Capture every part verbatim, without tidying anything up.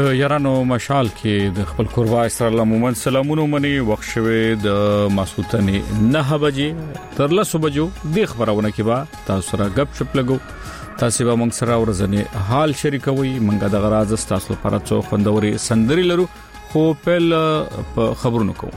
د یارانو مشال کې د خپل کوروا اسرائیل مومن سلامونه مني وخت شوه د ماسوتنې نه بجې تر لسو بجو د خبرونه کې با تاسو سره غب شپ لګو تاسو به موږ سره ورځنه حال شریکوي موږ د غراز تاسو لپاره څو خوندوري سندري لرو خو په خبرونو کوو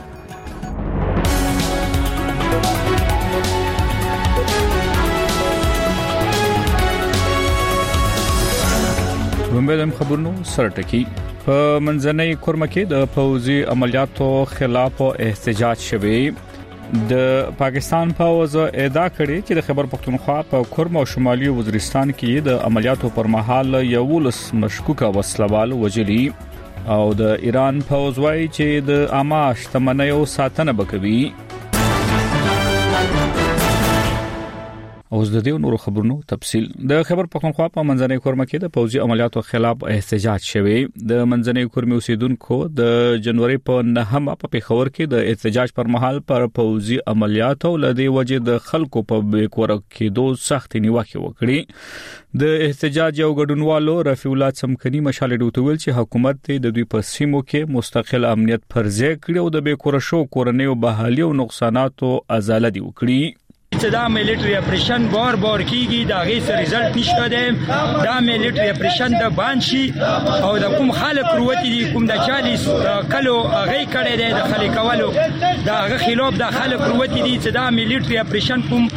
ومبدم خبرونو سره ټکی په منځنۍ کورمه کې د فوزي عملیاتو خلاف احتجاج شوی د پاکستان پوز ادعا کړې چې د خیبر پختونخوا په کورمه او شمالي وزیرستان کې د عملیاتو پر مهال یو لس مشکوکه وسلوال وجلی او د ایران پوز وايي چې د عامه شتمنیو ساتنه وکوي اوس د دې نورو خبرونو تفصيل د خبر پختونخوا په منځنۍ کورمه کې د فوزي عملیاتو خلاف احتجاج شوی د منځنۍ کورمه اوسیدونکو د جنوري په نهمه په پیښور کې د احتجاج پر مهال پر فوزي عملیاتو لدی وجه د خلکو په بیکور کې دوه سخت نیوکه وکړي د احتجاج یو ګډونوالو رفیع الله سمکني مشال ډوتویل چې حکومت د دوی په سیمو کې مستقل امنیت پرځای کړي او د بیکور شو کورنیو بحالي او نقصاناتو ازاله دی وکړي چې دا ملټری اپریشن بار بار کیږي دا غي سره رزلټ نشته ده دا ملټری اپریشن د بانشي او د کوم خلک وروتي دي کوم د چالیس کلو غي کړي دي د خلکوالو دا غي خلاف د خلک وروتي دي چې دا ملټری اپریشن کوم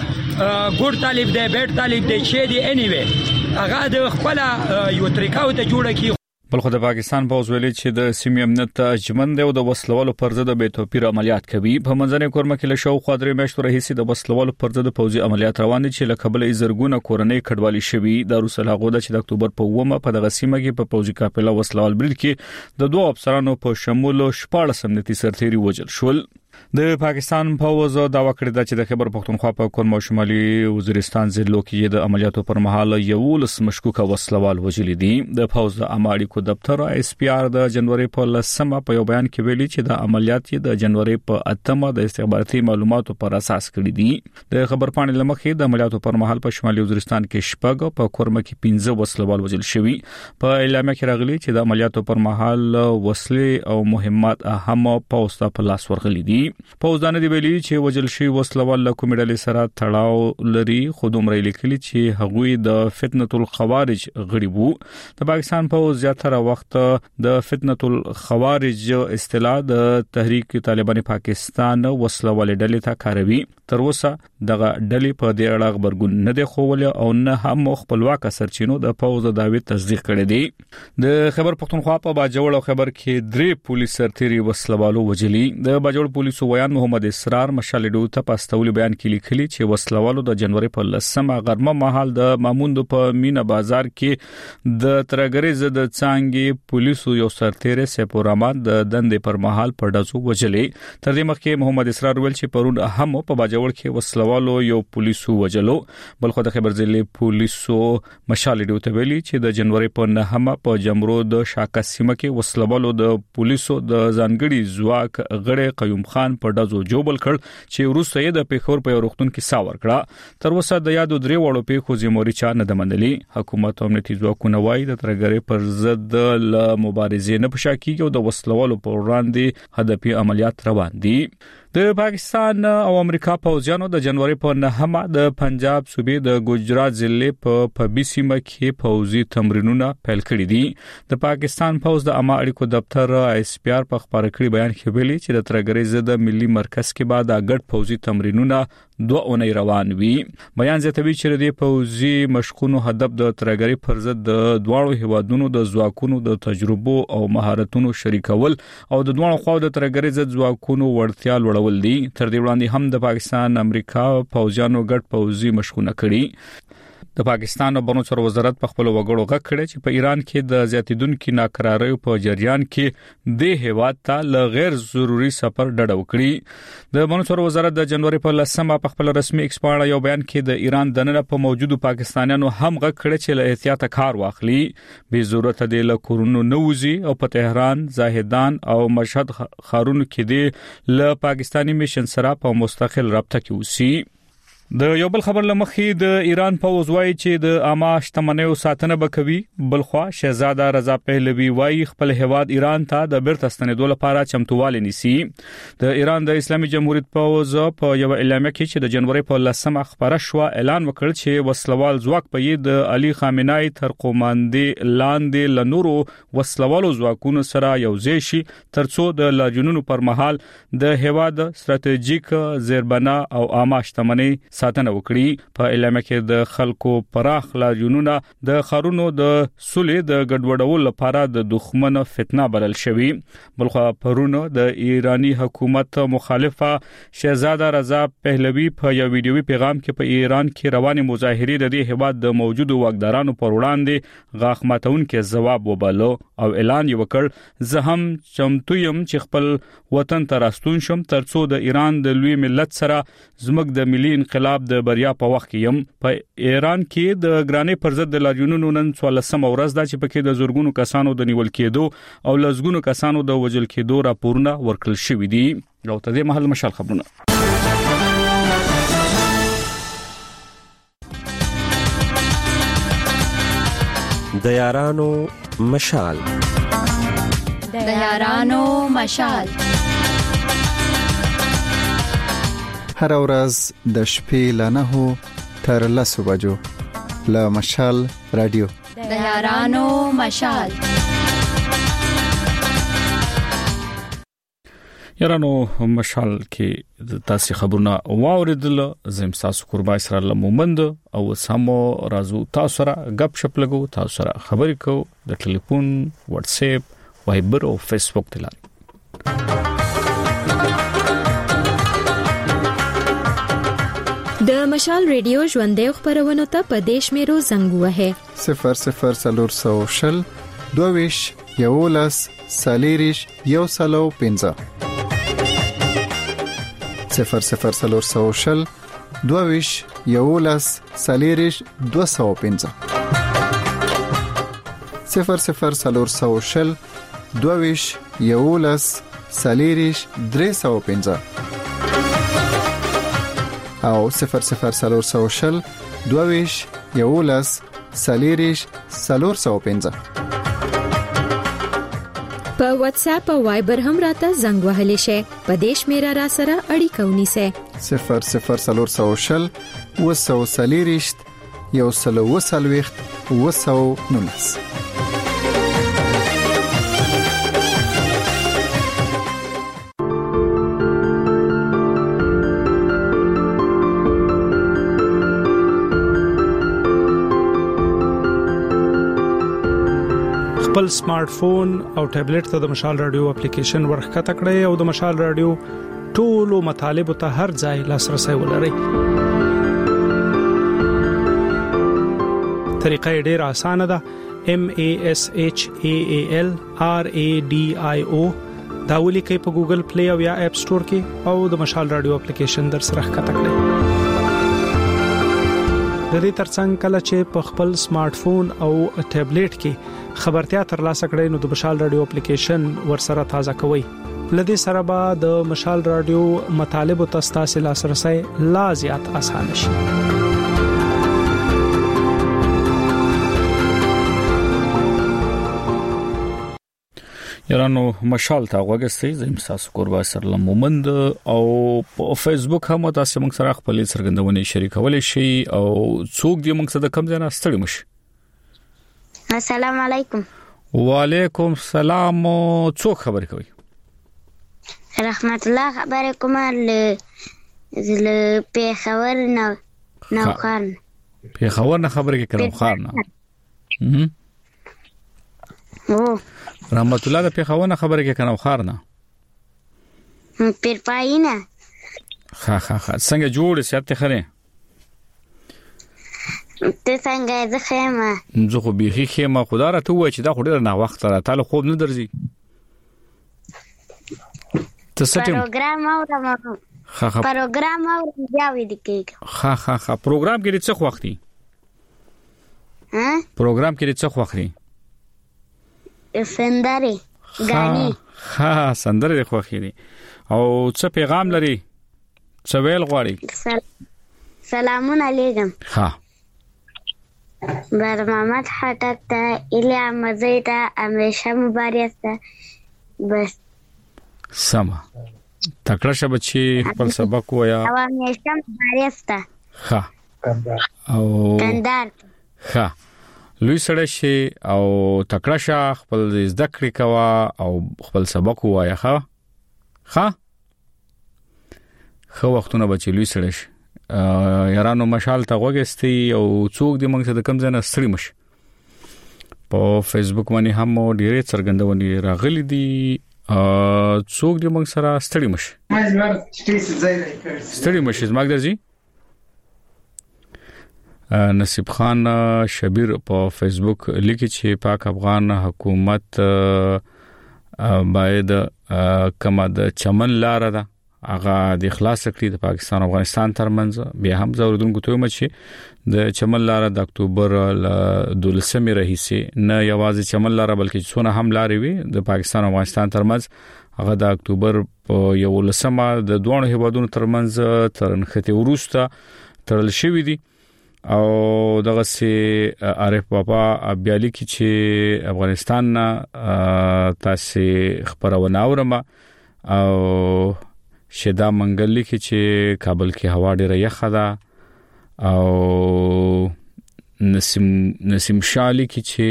ګور طالب دی بیت طالب دی چې دی اني وي هغه د خپل یو طریقو ته جوړه کی بل خو د پاکستان په وسولې چې د سیمې امنیت اجمن دی او د وسلوالو پر ضد به توپیر عملیات کوي په منځنۍ کورمه کې له شو خاطر میاشتو راهیسي د وسلوالو پر ضد فوزي عملیات روان دي چې له قبل زرګونه کورنۍ کډوالي شوي د روسل هغه د چې د اکتوبر په اومه په دغه سیمه کې په فوزي کاپیلا وسلوال برید کې د دوه افسرانو په شمول شپږ امنیتي سرتيري وژل شول د پاکستان فوز دا وکړه چې د خیبر پختونخوا په کورمه شمالي وزیرستان ضلعو کې د عملیاتو پر مهال یو لس مشکوکه وسلوال وژل دي د فوز د اماړي دفتر اس پی آر د جنوري په لسمه په یو بیان کې ویلي چې د عملیات د جنوري په اتمه د استخباراتي معلوماتو پر اساس کړي دي د خبر پاڼې لمخې د عملیاتو پر مهال په شمالي وزیرستان کې شپږ په کورمه کې پنځه وسلوال وژل شوي په اعلامیه کې راغلي چې د عملیاتو پر مهال وسلې او مهمات اهم پوسټه په لاس ورغلي دي پوزدان دی ویلي چې وجل شي وسلوال له کوم ډلې سره تړاو لري خو دومره لیکلي چې هغوی د فتنه الخوارج غړي وو د پاکستان په زیاتره وخت د فتنه الخوارج اصطلاح د تحریک طالبان پاکستان وسلوال ډلې ته کاروي تر اوسه دغه ډلې په دې اړه خبرګون نه دی خوول او نه هم خپلواک سرچینو د فوز داوی تصدیق کړی دی د خبر پختونخوا په باجوړ او خبر کې درې پولیس سرتيري وسلوالو وجلی د باجوړ پولیسو ویان محمد اسرار مشالډو ته پاستول بیان کې لیکلي چې وسلوالو د جنوري په لسمه غرمه مهال د ماموند په مینا بازار کې د ترګری زد څنګه پولیسو یو سرتيري سپورامات د دندې پر مهال په دزو وجلی تر دې مخکې محمد اسرار ویل چې پرون هم په باجوړ کې وسلوالو یو پولیسو وجلو بل خو د خبر ضلع پولیسو مشالډو ته ویلي چې د جنوري په نهمه په جمرو د شاکا سیمه کې وسلوالو د پولیسو د ځانګړي ځواک غړي قیوم خان په دزو جوبل کړ چې وروسته یې د پیښور په روغتون کې ساور کړه تر اوسه د یادو درې وړو پیښو زموري چا نه دمنلي حکومت امنیتي ځواکونه وایي د ترګری پر ضد ل مبارزې نه پښاکیږي او د وسلوالو پر وړاندې هدفي عملیات روان دي د پاکستان او امریکا پوځیانو د جنوري په نهمه د پنجاب صوبې د ګجرات ضلع په پبي سیمه کې فوزي تمرینونه پیل کړي دي د پاکستان پوز د عامه اړیکو دفتر اس پی آر په خبري کړي بیان کې ویلي چې د ترګری ضد ملي مرکز کې بعد اګډ فوزي تمرینونه دوه اونۍ روان وي بیان زیاتوي چې د فوزي مشقونو هدف د ترګری پر ضد د دواړو هیوادونو د ځواکونو د تجربو او مهارتونو شریکول او د دواړو خواو د ترګری ضد ځواکونو وړتیا لوړول دي تر دې وړاندې هم د پاکستان امریکا فوجانو ګډ فوزي مشقونه کړي د پاکستان بهرنی چارو وزارت په خپل وګړو غږ کړی چې په ایران کې د زیاتیدونکو ناکراریو په جریان کې د هیواد ته ل غیر ضروري سفر ډډه وکړي د بهرنی چارو وزارت د جنوري په لسمه په خپل رسمي ایکسپاړه یو بیان کې د ایران دننه په موجودو پاکستانیانو هم غږ کړی چې له احتیاط کار واخلي به ضرورت دی له کورونو نوځي او په تهران زاهدان او مشهد خارونو کې دی له پاکستانی میشن سره په مستقل رابطه کې اوسي د یو بل خبر لمخې د ایران پوز وایي چې د عامه شتمنیو ساتنه وکوي. بلخوا شهزاده رضا پهلوي وایي خپل هواد ایران ته د بیرته ستنېدو لپاره چمتووالی نیسي. د ایران د اسلامي جمهوریت پوز په یو اعلامیه کې چې د جنوري په لسمه خبره شو اعلان وکړ چې وسلوال ځواک په د علي خامنای تر قوماندې لاندې لنورو وسلوالو ځواکونو سره یوځای شي ترڅو د لاجونونو پر مهال د هواد ستراتیژیک زیربنا او عامه شتمنۍ ساتنه وکړي. په اعلامیه کې د خلکو پراخ لاجونونه د خارونو د سولې د ګډوډولو لپاره د دښمن فتنه بلل شوی. بلخو پرونو د ایرانی حکومت مخالفه شهزاده رضا پهلوي په یو ویډیوي پیغام کې په ایران کې رواني مظاهرې د دې هواد د موجودو واکدارانو پر وړاندې غاښ ماتونکو ځواب وبالو او اعلان وکړ زه هم چمتو يم چې خپل وطن ته راستون شم ترڅو د ایران د لوی ملت سره زموږ د ملي انقلاب د بریا په وخت کې يم. په ایران کې د ګرانې پر ضد د لاجونونو نن څوارلسمه ورځ ده چې پکې د زورګونو کسانو د نیول کېدو او لزګونو کسانو د وژل کېدو راپورونه ورکړل شوې دي. او ته د محل مشال خبرونه د یارانو مشال د یارانو مشال هر ورځ د شپې له نهو تر لسو بجو له مشال رادیو د یارانو مشال. یارانو مشال کې تاسو خبرونه واوریدل. زم تاسو قربای سره لمومند او سمو رازو تاسو سره غپ شپ لګو تاسو سره خبرې کو د ټلیفون واتس اپ وایبر او فیسبوک تلل. د مشال ریډیو ژوندې خبرونه ته په دیش میرو زنګ وه صفر صفر سلور سو شل دوویش یولس سالیریش یو سلو پنځه صفر صفر سلور سو شل دوویش یولس سالیریش دو سو پنځه صفر صفر سلور سو شل دوویش یولس سالیریش درې سو پنځه او صفر صفر سلور سو شل دوویش یولس سالیریش سلور سو پنځه. په واتس اپ او وایبر هم راته زنګ وهلی شي. په دیش میرا را سره اړیکه ونیسه صفر صفر سلور سو شل وسو سالیریش یو سلو وسلويخت وسو نونس. خپل سمارټ فون او ټابلیټ ته د مشال رادیو اپلیکیشن ورخکته کړئ او د مشال رادیو ټولو مطالب ته هر ځای لاسرسي ولرئ. طریقه ډیره اسانه ده. M A S H A A L R A D I O دا ولیکئ په ګوګل پلی او یا اپ سٹور کې او د مشال رادیو اپلیکیشن در سره ښکته کړئ. د دې ترڅنګ کله چې په خپل سمارټ فون او ټابلیټ کې خبرتیا ترلاسه کړئ نو د مشال رادیو اپلیکیشن ورسره تازه کوئ. لدې سره به د مشال رادیو مطالب او تاسو لاسرسي لا زیات آسان شي. یارانو مشال ته وګورئ زم تاسو قربا سره لمومند او په فیسبوک هم تاسو موږ سره خپل څرګندونې شریکولای شئ او څوک دې موږ سره کم ځای نه ستړي مشي. السلام علیکم. وعلیکم السلام. څوک خبرې کوي؟ رحمت الله خبرې کوم ل ل پیښور نه نو خان پیښور نه خبرې کوي خان نه. او رحمت الله د پیښور نه خبرې کوي کنه خار نه پیر پاینه. ها ها ها څنګه جوړ سیاته خره ته څنګه زه خېمه زه خو بيخي خېمه خدا را ته وای چې دا خو ډیر نه وخت را تعالی خوب نه درځي. ته څه پروګرام اورم ها ها پروګرام اورم بیا وې دکې ها ها ها پروګرام کې څه وخت دی؟ ها پروګرام کې څه وخت دی؟ سندري غاني ها سندري خو خېری او څه پیغام لري؟ څه ویل غواړي؟ سلامونه علیکم. ها بر محمد خټک ته ایلیا مزه ته همیشه مبارک ته بس سما تکړه شه بچي خپل سبق وایا او همیشه مبارک ته. ها او کندار ها لوی سره شي او تکړه شه خپل زده کړې کوا او خپل سبق وایا. ها ها خو وختونه بچي لوی سره شي یارانو مشال ته وګستي او څوک دې موږ ته د کم ځای نه ستړي مش په فیسبوک باندې هم ډېرې څرګندونې راغلي دي څوک دې موږ سره ستړي مش ستړي مش زما درځي نصیب خان شبیر په فیسبوک لیکي چې پاک افغان حکومت باید کما د چمن لار ده هغه د اخلاص کړی د پاکستان او افغانستان ترمنځ بیا هم زوردون کوته مچ د چمن لار د اکتوبر دولسمه رئیسي نه یوازې چمن لار بلکې څونه هم لارې وي د پاکستان او افغانستان ترمنځ هغه د اکتوبر په یو لسمه د دوه هیوادونو ترمنځ ترنخته ورسته ترل شوې دي او دغه سي عارف بابا بیالي کې چې افغانستان تاسو خبرونه اورم او شدا منګل کې چې کابل کې هوا ډیره یخه ده او نسیم نسیم شالي کې چې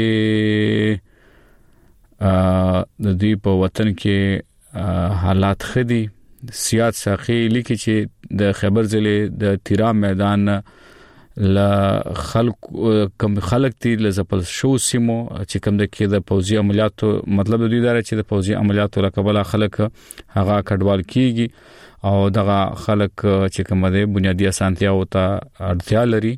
د دې په وطن کې حالات خدي سیاست ساقي لیکي چې د خیبر ضلع د تیرا میدان لا خلق کم خلق تي لزپل شو سیمو چې کوم د کې د پوزي عملیاتو مطلب د دې دره چې د پوزي عملیاتو لکبل خلک هغه کډوال کیږي او دغه خلک چې کوم د بنیادی اسانتیا او ته اړتیا لري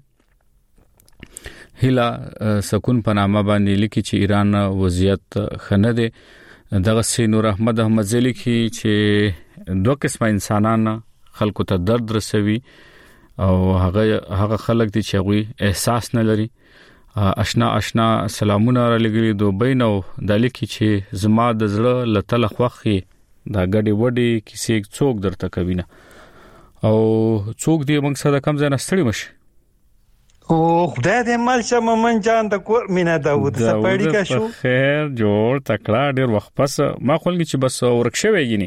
هلا سکون په نامه باندې لیکي چې ایران وضعیت خنه ده دغه سي نور احمد احمد زلی کی چې دوه قسمه انسانان خلکو ته درد رسوي او هغه هغه خلک دي چې غوي احساس نه لري. آشنا آشنا سلامونه را لګري دوبۍ نو د لیکي چې زما د زړه لته خوخي دا غړي وډي کیسې څوک درته کوي نه او څوک دې موږ سره کم ځای نه ستړي مشي او خدای دې مال شه ممن جان د کور مینا داوود سپاړی کا شو خیر جوړ تکړه ډیر وخت پس ما خپلګي چې بس ورکشوي غني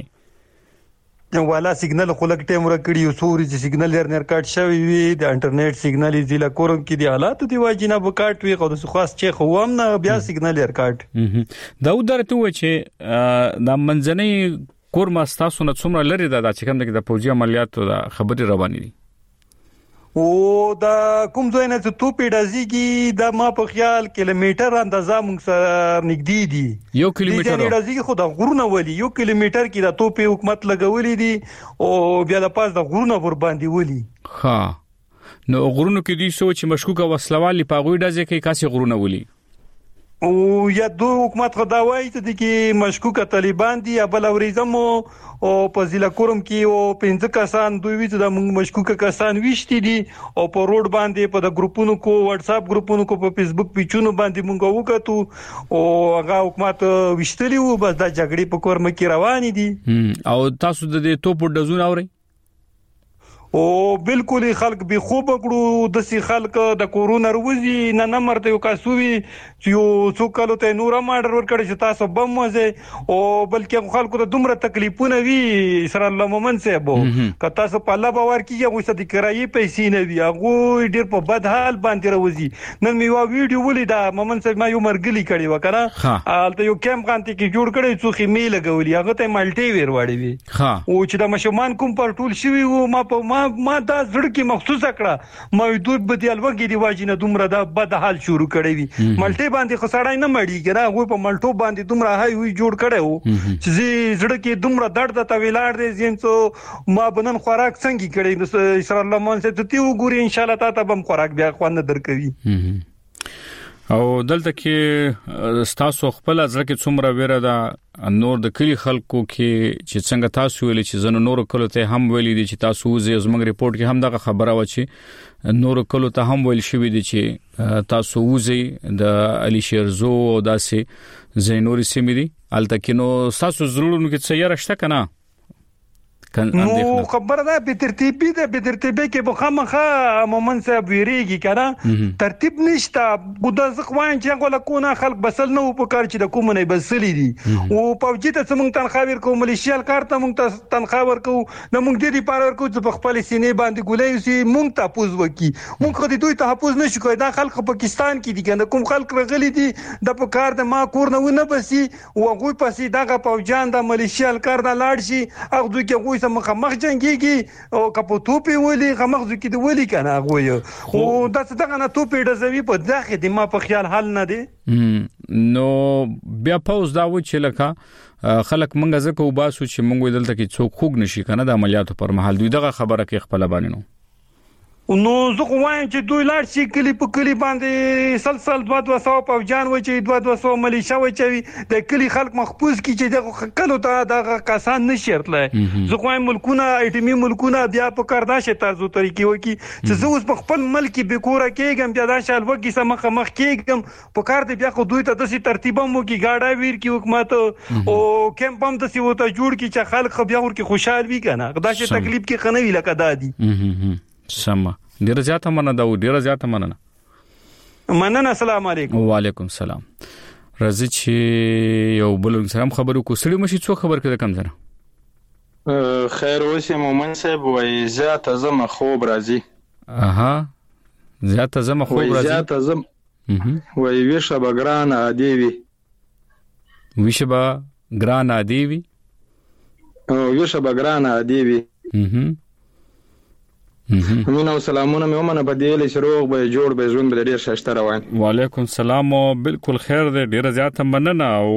والا سیګنل خلک ټیم ورکړي او سوري چې سیګنل لر نر کټ شوی وي د انټرنیټ سیګنل ضلع کورم کې دی حالات دی واجینه بکټ وي خو د خاص چې خوام نه بیا سیګنل لر کټ دا درته و چې د منځنۍ کورم تاسو نه څومره لري دا چې کوم د پوجي عملیاتو خبري روانې دي او دا کوم ځای نه ته توپې ډازيږي دا ما په خیال کیلومتر اندازه موږ سره نږدې دي یو کیلومتر دا ډازيږي خو د غرونه ولي یو کیلومتر کې دا توپې حکومت لګولې دي او بیا د پاس د غرونه ور باندې ولي. ها نو غرونو کې دي سوچ مشکوکه وسلوالي پاغوي ډازې کې کاسي غرونه ولي او یا دو حکومت خداوي ته دي کې مشکوکه طالبان دي بل اوریزمو او په ضلع کورم کې او پنځه کسان دوی وی د مشکوکه کسان وشتي دي او په روډ باندې په د گروپونو کو واتس اپ گروپونو کو په فیسبوک پیچونو باندې مونږ وکړو او هغه حکومت وشتلی وو بس د جګړې په کورم کې روان دي او تاسو د دې توپ ډزون اوري او بالکل خلک به خوب کړو د سي خلک د کورونا روزي نه نه مرته یو کاسوي چې څو کالو ته نور ماډر ور کړی چې تاسو بم مزه او بلکې خلکو ته دومره تکلیفونه وی سره الله مومن صاحب که تاسو په الله باور کیږئ غوښته د کرایي پیسې نه وی هغه ډیر په بد حال باندې روزي نن میو ویډیو ولیدا مومن صاحب ما یو مرګلی کړی وکړه البته یو کیمپ غانتی کې جوړ کړی څو خېمې لګولې هغه ته مالټي ور واړی وی او چې د مشمان کوم پر ټول شوی وو ما په ما ما دا زړه کې مخصوصه کړه ما دوی بدیل وګي دی واجینه دومره دا بد حال شروع کړی وی مالټي باندې خسړای نه مړی ګره غو په مالټو باندې دومره هاي وی جوړ کړو چې زړه کې دومره درد ته ویلاړ دي زینڅو ما بنن خوراک څنګه کړی نو اسر الله مون سه ته وګوري ان شاء الله تاسو بم خوراک بیا خوانه درکوي او دلته کې تاسو خپل ځکه چې څومره ویره ده نور د کلی خلکو کې چې څنګه تاسو ویلي چې زنه نور کلو ته هم ویلي دي چې تاسو زموږ ریپورت کې هم دغه خبره و چې نور کلو ته هم ویل شوې دي چې تاسو وځي د علي شیرزو او داسې زینوري سیمې دي الته کې نو تاسو ضرورونه کې څه یې راشته کنه نو خبره ده به ترتیبي ده به ترتیبي کې به خامخا مومن صاحب ویریږي کنه ترتیب نشته ګودا ځخوان چې غوړه کونه خلک بسل نو په کار چې د کوم نه بسلی دي او پوجي ته څنګه تنخوا ورکو ملیشیال کار ته موږ تنخوا ورکو نو موږ دې لپاره ورکو چې په خپل سینې باندې ګولې سي موږ تاسو وکي موږ خو دې دوی تحفظ نشو کوي دا خلک پاکستان کې دي کنه کوم خلک راغلي دي د په کار د ما کور نه ونه بسي او غوي پسې دغه پوجان د ملیشیال کار نه لاړ شي هغه دوی کې غوي سم مخ جنگيږي او کپو توپي ولي غمغ ځکه دی ولي کنه غوي او دا څنګه نه توپي د زوی په داخه دی ما په خیال حل نه دی نو بیا پوز دا و چې لکه خلک منګه زکه وباسو چې منګو دلته کې څوک خوګ نشي کنه د عملیاتو پر مهال دوی دغه خبره کې خپل باندې نو نو زه خو وایم چې دوی لاړ شي کلی په کلی باندې سلسل دوه دوه سو په جان و چې دوه دوه سو ملیشا و چې د کلی خلک محفوظ کی چې دغه کلو ته دغه کسان نشرتله زه خو وایم ملکونه ایټمی ملکونه بیا په کارداشه تاسو طریقې وکي چې زه اوس په خپل ملک به کور کېږم بیا دا شال وکي سم مخ مخ کېږم په کار دې بیا خو دوی ته د ترتیبه مو کی گاډا ویر کی حکومت او کیمپ هم د سی وته جوړ کی چې خلک خو بیا ور کی خوشحال وي کنه دا چې تکلیف کې خنوي لکه دادی سم ډیر زیاته مننه دا ډیر زیاته مننه مننه السلام علیکم وعلیکم السلام راځي چې یو بل سلام خبرو کو سړی مشي څو خبر کړه کم زره خیر اوسه مومن صاحب وای زیاته زما خوب راځي اها زیاته زما خوب راځي زیاته زم وای ویشه بګران ادیوی ویشه بګران ادیوی او ویشه بګران ادیوی اها مینه او سلامونه مې ومنه په دې لې شروع به جوړ به ژوند به ډیر شاشته روان وعلیکم السلام بالکل خیر دې ډیر زیاته مننه او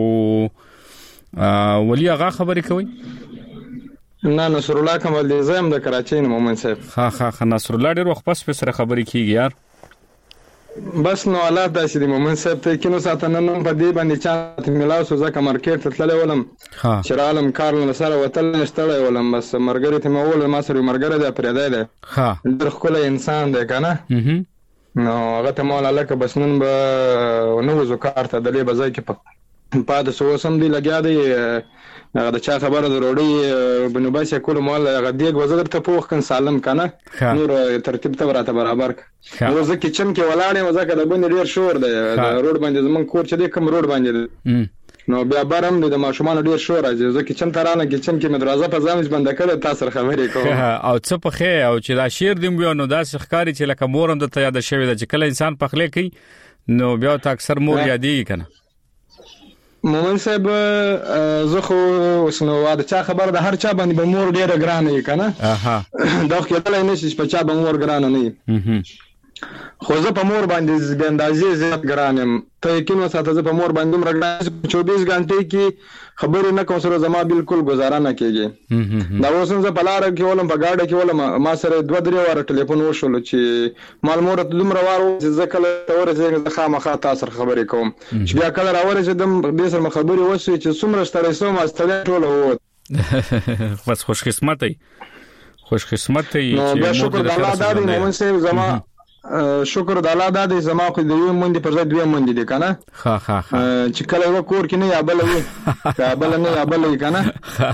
ولی هغه خبرې کوي نه نصر الله کمال دې زم د کراچۍ نه مومن صاحب ها ها نصر الله ډیر وخت پس په سره خبرې کیږي یار بس نو الله داسې د مومن صاحب ته کینو ساتنه نن په دې باندې چا ملاو سو ځکه مارکیټ ته تللی ولم چې عالم کار نه سره وتل نشته ولم بس مرګره ته مول ما سره مرګره د پرېدای ده ها در خپل انسان ده کنه نو هغه ته مول الله که بس نن به نو وزو کار ته دلې بځای کې پاد سو سم دی لګیا دی هغه د چا خبره ضروري بنو باسه کول مول هغه دیګ وزر ته پوخ کن سالم کنه نور ترتیب ته ورته برابر نو زه کچن کې ولاړې وزکه د بن ډیر شور دی د روډ باندې زمون کور چې د کوم روډ باندې نو بیا برم د ماشومان ډیر شور راځي زه کچن ترانه کچن کې مدرسه په ځامش بند کړه تاسو خبرې کوم او څه په خې او چې دا شیر دیم بیا نو دا ښکاری چې لکه مورم د ته یاد شوی د چې کله انسان پخلې کوي نو بیا تا اکثر مور یادېږي کنه مومن صاحب زه خو وسنو واده چا خبر ده هر چا باندې به مور ډیره ګرانه یې کنه اها دا خو کله نه شي په چا باندې مور ګرانه نه خو زه په مور باندې د اندازې زیات ګرانم ته یقین وساته زه په مور باندې مرګ چوبیس غنټې کې خبرې نه کوم سره زما بالکل گزاره نه کېږي دا اوس زه په لار کې ولم په گاډه کې ولم ما سره دوه درې واره ټلیفون وشول چې مال مور ته دومره واره چې زه کله تور زه خامخا تاسو خبرې کوم چې بیا کله راوړې چې دم دې سره خبرې وشي چې څومره ستړی سوم استړی ټول وو بس خوش قسمت ای خوش قسمت ای چې شکر الله دا دی مومن صاحب زما شکر د الله دا دی زما خو د یو مونږ پر ځای دوه مونږ دي کنه ها ها ها چې کله و کور کې نه یا بل وي یا بل نه یا بل وي کنه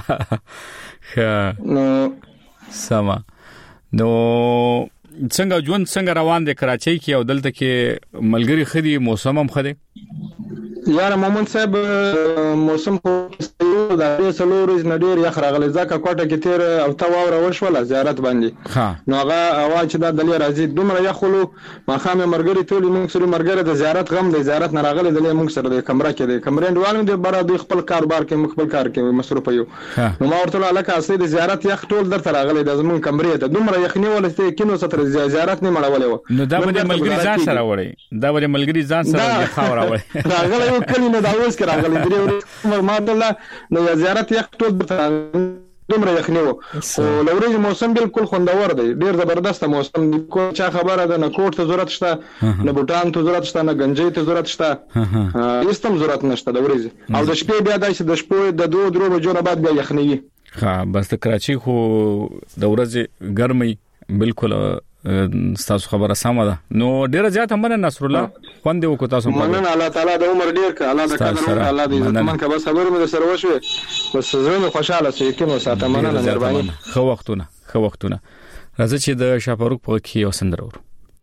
ها نو سما نو څنګه ژوند څنګه روان دی کراچۍ کې او دلته کې ملګری خدي موسم هم خدي یار مومن صاحب موسم خو دا ډېر سلورز نډیر یخ راغلی ځکه کوټه کې تیر او تا واوره وشوله زیارت باندې نو هغه اواز چې دا دلې راځي دومره یخلو ما خامې مرګري ټول موږ سره مرګره د زیارت غم د زیارت نه راغلی دلې موږ سره د کمره کې د کمرې ډوالم د بار د خپل کاروبار کې خپل کار کې مصروف یو نو ما ورته علاقه اصلي د زیارت یخ ټول درته راغلی د زمون کمرې ته دومره یخنی ولسته کینو ستر زیارت نه مړولې نو دا به ملګری ځان سره وړي دا به ملګری ځان سره خاور وړي راغلی یو کلی نه دا اوس کې راغلی درې ورځې ما الله نو زیارت یخ ټول دومره یخنی وو او لوري موسم بالکل خوندور دی ډیر زبردست موسم دی کو چا خبره ده نه کوټ ته ضرورت شته نه بوټان ته ضرورت شته نه گنجې ته ضرورت شته هیڅ هم ضرورت نشته د ورځې او د شپې بیا داسې د شپې د دوه درو بجو نه بعد بیا یخنی ها بس د کراچۍ خو د ورځې ګرمي بالکل تاسو خبره سمه ده. نو ډیره زیاته مننه نصر الله خوند وکړو تاسو. مننه الله تعالی د عمر ډیر ک الله د قدر الله د عزت من ک بس خبر مې سره وشوي بس زړه خوشاله سي کینو ساته مننه مهرباني. خو وختونه خو وختونه راځي چې د شاپروک په کې یو سندره ورو.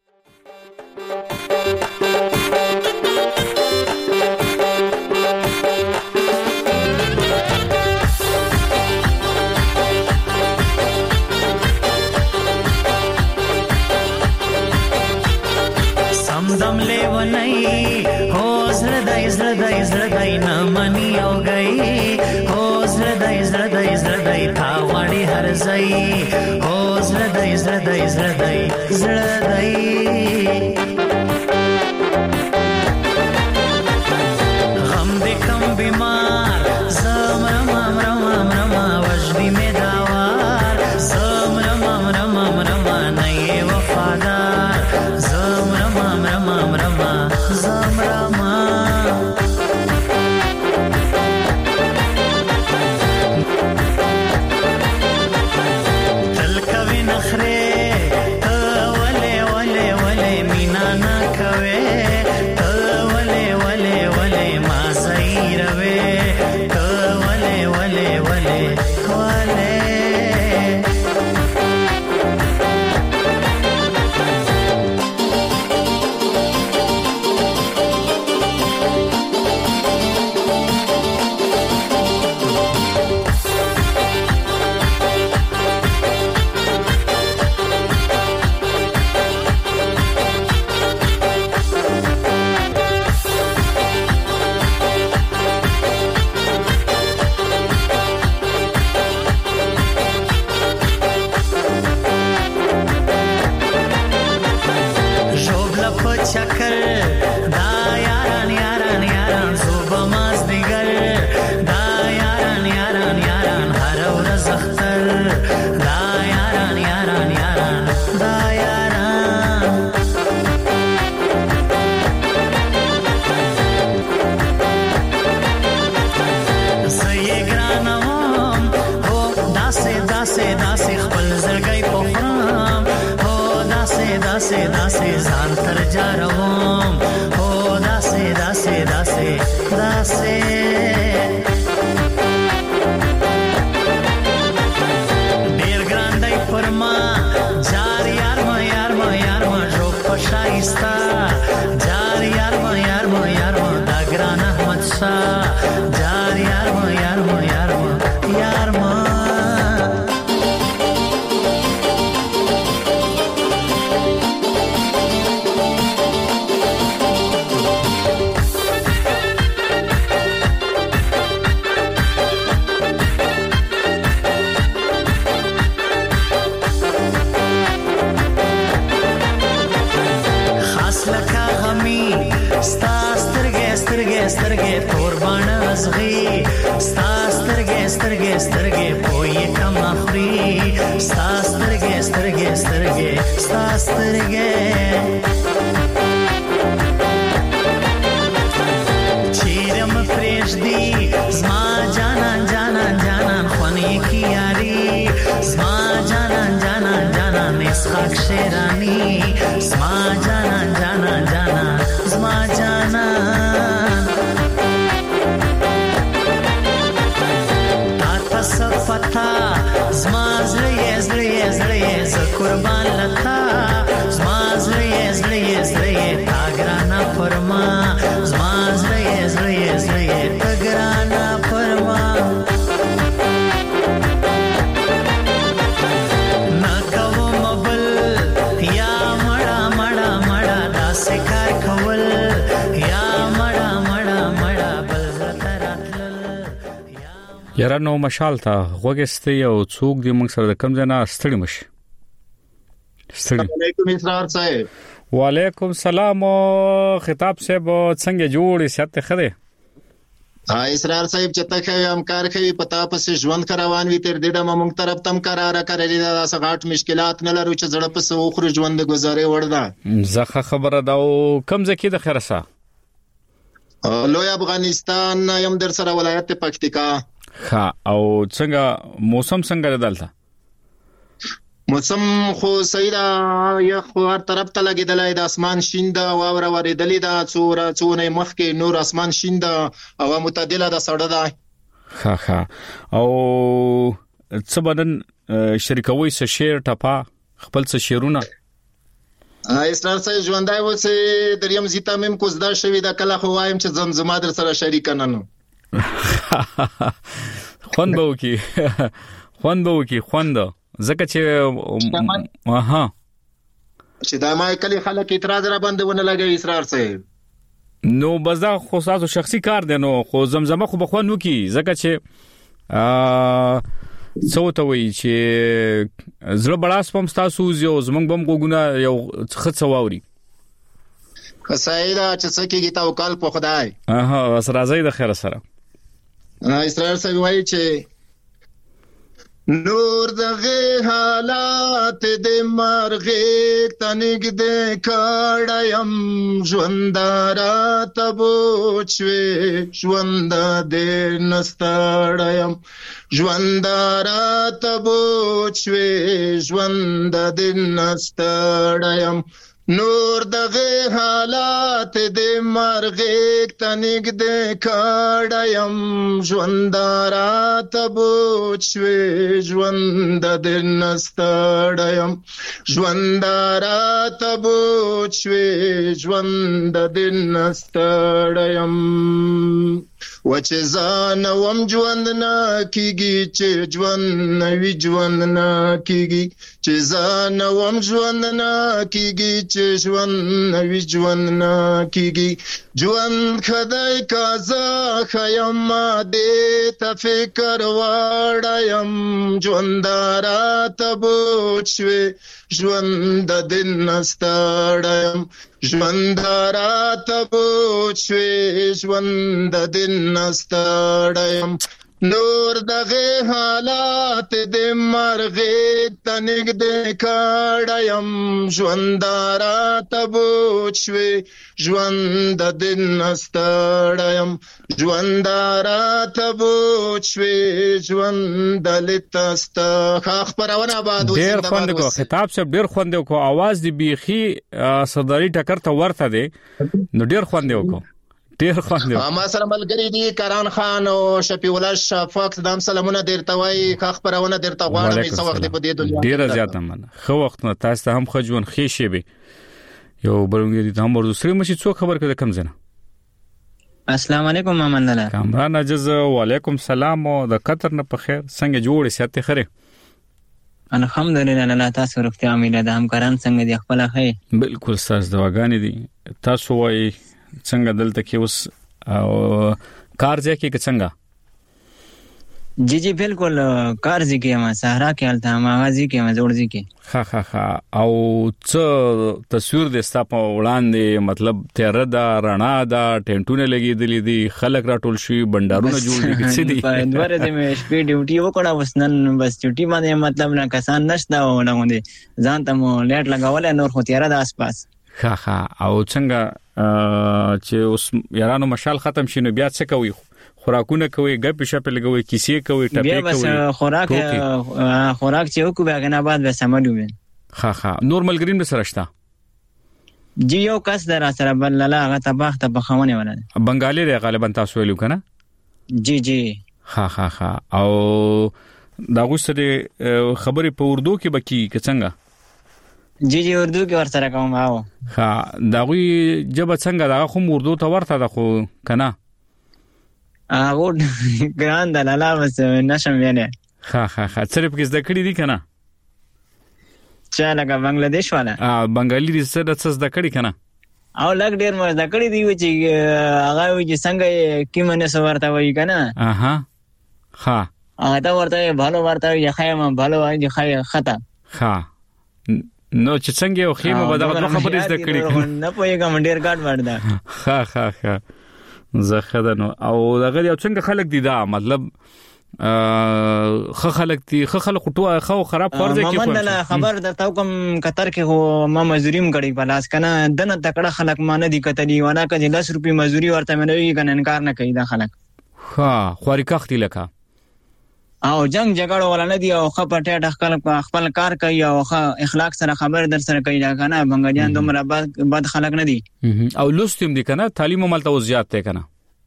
दम ले वनई हो हृदय हृदय हृदय न मनी हो गई हो हृदय हृदय हृदय था वाड़ी हर जई हो हृदय हृदय हृदय हृदय गम दे कम बीमार जम रम रम रम वजदी में दावार जम रम रम रम नए वफादार जम रम रम रम जम रमा तल कवि नखरे तो वले वले वले मीना ना कवे तो वले वले वले मासई रवे तो वले वले वले वले चक्कर दा यारान यारान यारान सुबह मास दिगर दा यारान यारान यारान हर औरज अख्तर दा यारान यारान यारान दा यारान सये ग्रानम हो दासे दासे दासे खपल जरगई पोखराम हो दासे दासे दासे जान तर जा रवम हो दासे दासे दासे दासे देर ग्रांडई फरमा जार यार म यार म यार म जो पशाइस्ता जार यार म यार म यार म दागरान अहमद शाह जार यार म यार म यार म यार म سترګې تور باڼه ازغي ستا سترګې سترګې سترګې پوي کم اخري ستا سترګې سترګې سترګې ستا سترګې چیرم پرېږدي زما جانان جانان جانان خونې کی یاري زما جانان جانان جانان اسحاق شیرانی زما جانان جانان جانان زما جانان صفتا زما زړه زړه زړه ز قربان لتا زما زړه زړه زړه تا ګرانا فرما زما زړه زړه زړه تا ګرانا فرما نا کوم بل یا مړه مړه مړه داسې کار کول یا مړه مړه مړه بل زړه راتل یاره نو مشال تا غوګسته یو څوک دی موږ سره د کم ځای نه ستړي مشي ستړي. علیکم اسرار صاحب. وعلیکم السلام خطاب صاحب څنګه جوړې سیاته خره؟ ها اسرار صاحب چته کوي امکار کوي پتا پس ژوند کروان وی تر دې ډم موږ طرف تم قرار کړی دا سغاټ مشکلات نه لرو چې زړه پس اوخر ژوند گزارې وردا زخه خبره دا کم ځکه د خرسه لوی افغانستان یم در سره ولایت پکتیکا. ها او څنګه موسم څنګه دلته؟ موسم خو سیدا یخ هر طرف ته لګیدلای د اسمان شین دا واوره ورېدلې دا څوره څونه مخکې نور اسمان شین دا او متعدله د سړه دا. ها ها او څه بدن شریکوي څه شعر ټپا خپل څه شعرونه اسرار صاحب ژوندای و چې دریم زیتا مم کو زدا شوی دا کله خو وایم چې زمزمه در سره شریک نه نو خوان به وکي خوان به وکي خوند زکه چې اها چې دا ما کلی خلک اعتراض را باندې ونه لګي اسرار صاحب نو بزا خو تاسو شخصي کار دی نو خو زمزمه خو بخوان وکي زکه چې ا څوته وی چې زړه بڑاس پم تاسو یو زمنګ بم کوګونه یو خڅ واوري خسایدا چې څه کېږي تا وکال په خدای اها سره راځي د خیر سره اسرار صاحب وایي چې نور دغه حالات د مرغې تنګ د کړم ژوندارا تبوچوي ژوند د نستړم ژوندارا تبوچوي ژوند د نستړم نور دغه حالات د مرغې تنګ د کړم ژوندارا تبوچوي ژوند د نستړم ژوندارا تبوچوي ژوند د نستړم وچه ځان وم ژوند نه کیږي چې ژوند نوي ژوند نه کیږي چې ځان وم ژوند نه کیږي چې ژوند نوي ژوند نه کیږي ژوند خدای کازا خیم دې ته فکر واړم ژوندارا تبوچوي ژوند د نستړم ژوندارا تبوچوي ژوند د نستړم نور دغه حالات د مرغې تنګ د کړم ژوندارا تبوچوي ژوند د نستړم ژوندارا تبوچوي ژوند لتست خبرونه آباد ډیر خوند کو خطاب صاحب ډیر خوند کو आवाज دی بيخي صدري ټکر ته ورته دی نو ډیر خوند کو ډیر خوند ما سره ملګری دي کران خان او شفیع الله شفاق دام سلامونه درته وای خبرونه درته غواړم څو وخت په دې دنیا ډیر زیات مننه خو وخت نه تاسو ته هم خجون خېشي به یو بلونګي دي هم ورسره مشي څو خبر کړه کم زنه السلام علیکم محمد الله کامران اجز وعلیکم سلام او د قطر نه په خیر څنګه جوړ ساتي خره الحمدلله الله تاسو روغتیا امید ده همکاران څنګه دي خپل خیر بالکل ساز دواګانی دي تاسو وای څنګه دلته کې اوس او کار ځکه کې څنګه جی جی بالکل کار ځکه ما صحرا کې حالت ما غازي کې ما جوړ ځکه ها ها ها او څه تصویر د ستاپ وړاندې مطلب تیر دا رڼا دا ټینټونه لګېدلې دي خلک راټول شي بندرونه جوړ دي څه دي په دوره د مې شپې ډیوټي وکړه وسنن بس ډیوټي باندې مطلب نه کسان نشته ولغوندي ځان ته مو لیټ لګول نور خو تیر د آس پاس ها ها او څنګه چې اوس یارانو مشال ختم شینو بیا څه کوي خوراکونه کوي غپ شپ لګوي کیسې کوي ټپې کوي بیا بس خوراک خوراک چې وکړو بیا غنا بعد به سمجو وي ها ها نورمال گرین به سرهشتا جی یو کس در سره بل لا هغه تباخ ته بخونه ولا بنگالي دی غالبا تاسو ویلو کنه جی جی ها ها ها او دا غوسته خبرې په اردو کې بکی څنګه جی جی اردو کې ورسره کوم او ها دا غوي جب څنګه دا خو اردو ته ورته ده خو کنه هغه ګران د لاله بس نشم وینه ها ها ها صرف کې زده کړی دي کنه چا لګا بنگلاديش والا ا بنگالي دې څه د څه زده کړی کنه او لګ ډیر مې زده کړی دی چې هغه وی چې څنګه کیمنه سو ورته وای کنه اها ها هغه دا ورته بھالو ورته یا خایم بھالو وای خای خطا ها نو چې څنګه یو خیمه به دغه خبرې زده کړی نه پوهیږم ډیر ګاډ ورده ها ها ها زخه نو او دغه یو څنګه خلک دي دا مطلب خه خلک دي خه خلک ټو خو خراب فرض کې محمد خبر درته کوم قطر کې هو ما مزدوریم کړی بلاس کنه دنه تکړه خلک ما نه دي کتلی ونه کړي دس روپۍ مزدوري ورته مې نه وی کنه انکار نه کوي دا خلک ها خوري کاختي لکه او جنگ جګړه ولا نه دی او خپټه خپل خپل کار کوي او اخلاق سره خبر در سره کوي دا کنه بنګالیان دومره بد خلک نه دي او لوستیم دي کنه تعلیم ملته زیات ته کنه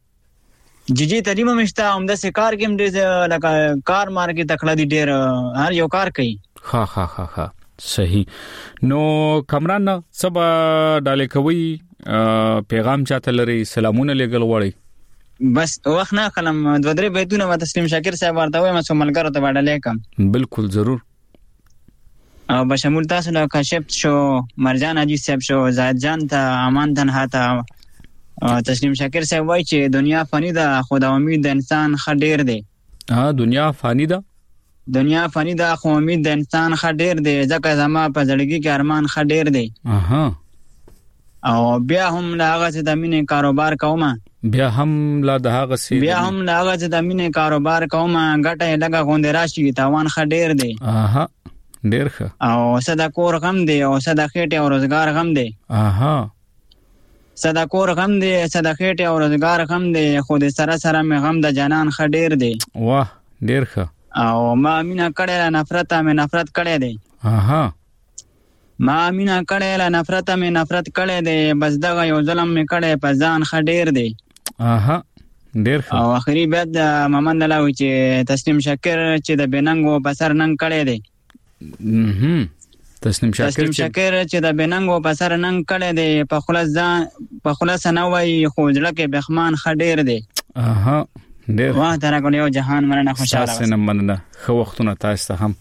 جی جی تعلیم مشته هم د کار کې دې لکه کار مار کې تکړه دي ډېر هر یو کار کوي ها ها ها ها صحیح نو کامران سبا ډالې کوي پیغام چاته لري سلامونه لګل وړي بس وخت نه کلم دو درې بیتونه و تسلیم شاکر صاحب ورته وایم چې ملګرو ته وړاندې کوم بالکل ضرور او بشمول تاسو له کاشف شو مرجان حاجی صاحب شو زاهد جان ته امان تنها ته تسلیم شاکر صاحب وایي چې دنیا فانی ده خو د امید د انسان خډیر دی ها دنیا فانی ده دنیا فانی ده خو امید د انسان خډیر دی ځکه زما په زړګي کې ارمان خډیر دی اها او بیا هم لا هغه چې د مینې کاروبار کوم بیا هم لا د هغه سي بیا هم لا هغه چې د مینې کاروبار کوم غټه لګه غوندې راشي تاوان خډیر دی اها ډیر ښه او صدا کور غم دی او صدا خېټه او روزګار غم دی اها صدا کور غم دی صدا خېټه او روزګار غم دی خو دې سره سره مې غم د جنان خډیر دی واه ډیر ښه او ما مینا کړه نفرت مې نفرت کړه دی اها ما مینا کړه لا نفرت مې نفرت کړه دی بس دغه یو ظلم مې کړه په ځان خډیر دی اها ډیر ښه او اخري بعد محمد الله چې تسلیم شاکر چې د بننګو په سر ننګ کړه دی هم تسلیم شاکر تسلیم شاکر چې د بننګو په سر ننګ کړه دی په خلاص ځان په خلاص نه وای خو ځل کې بخمان خډیر دی اها ډیر واه تر کو یو جهان مرنه خوشاله تاسو نه مننه خو وختونه تاسو هم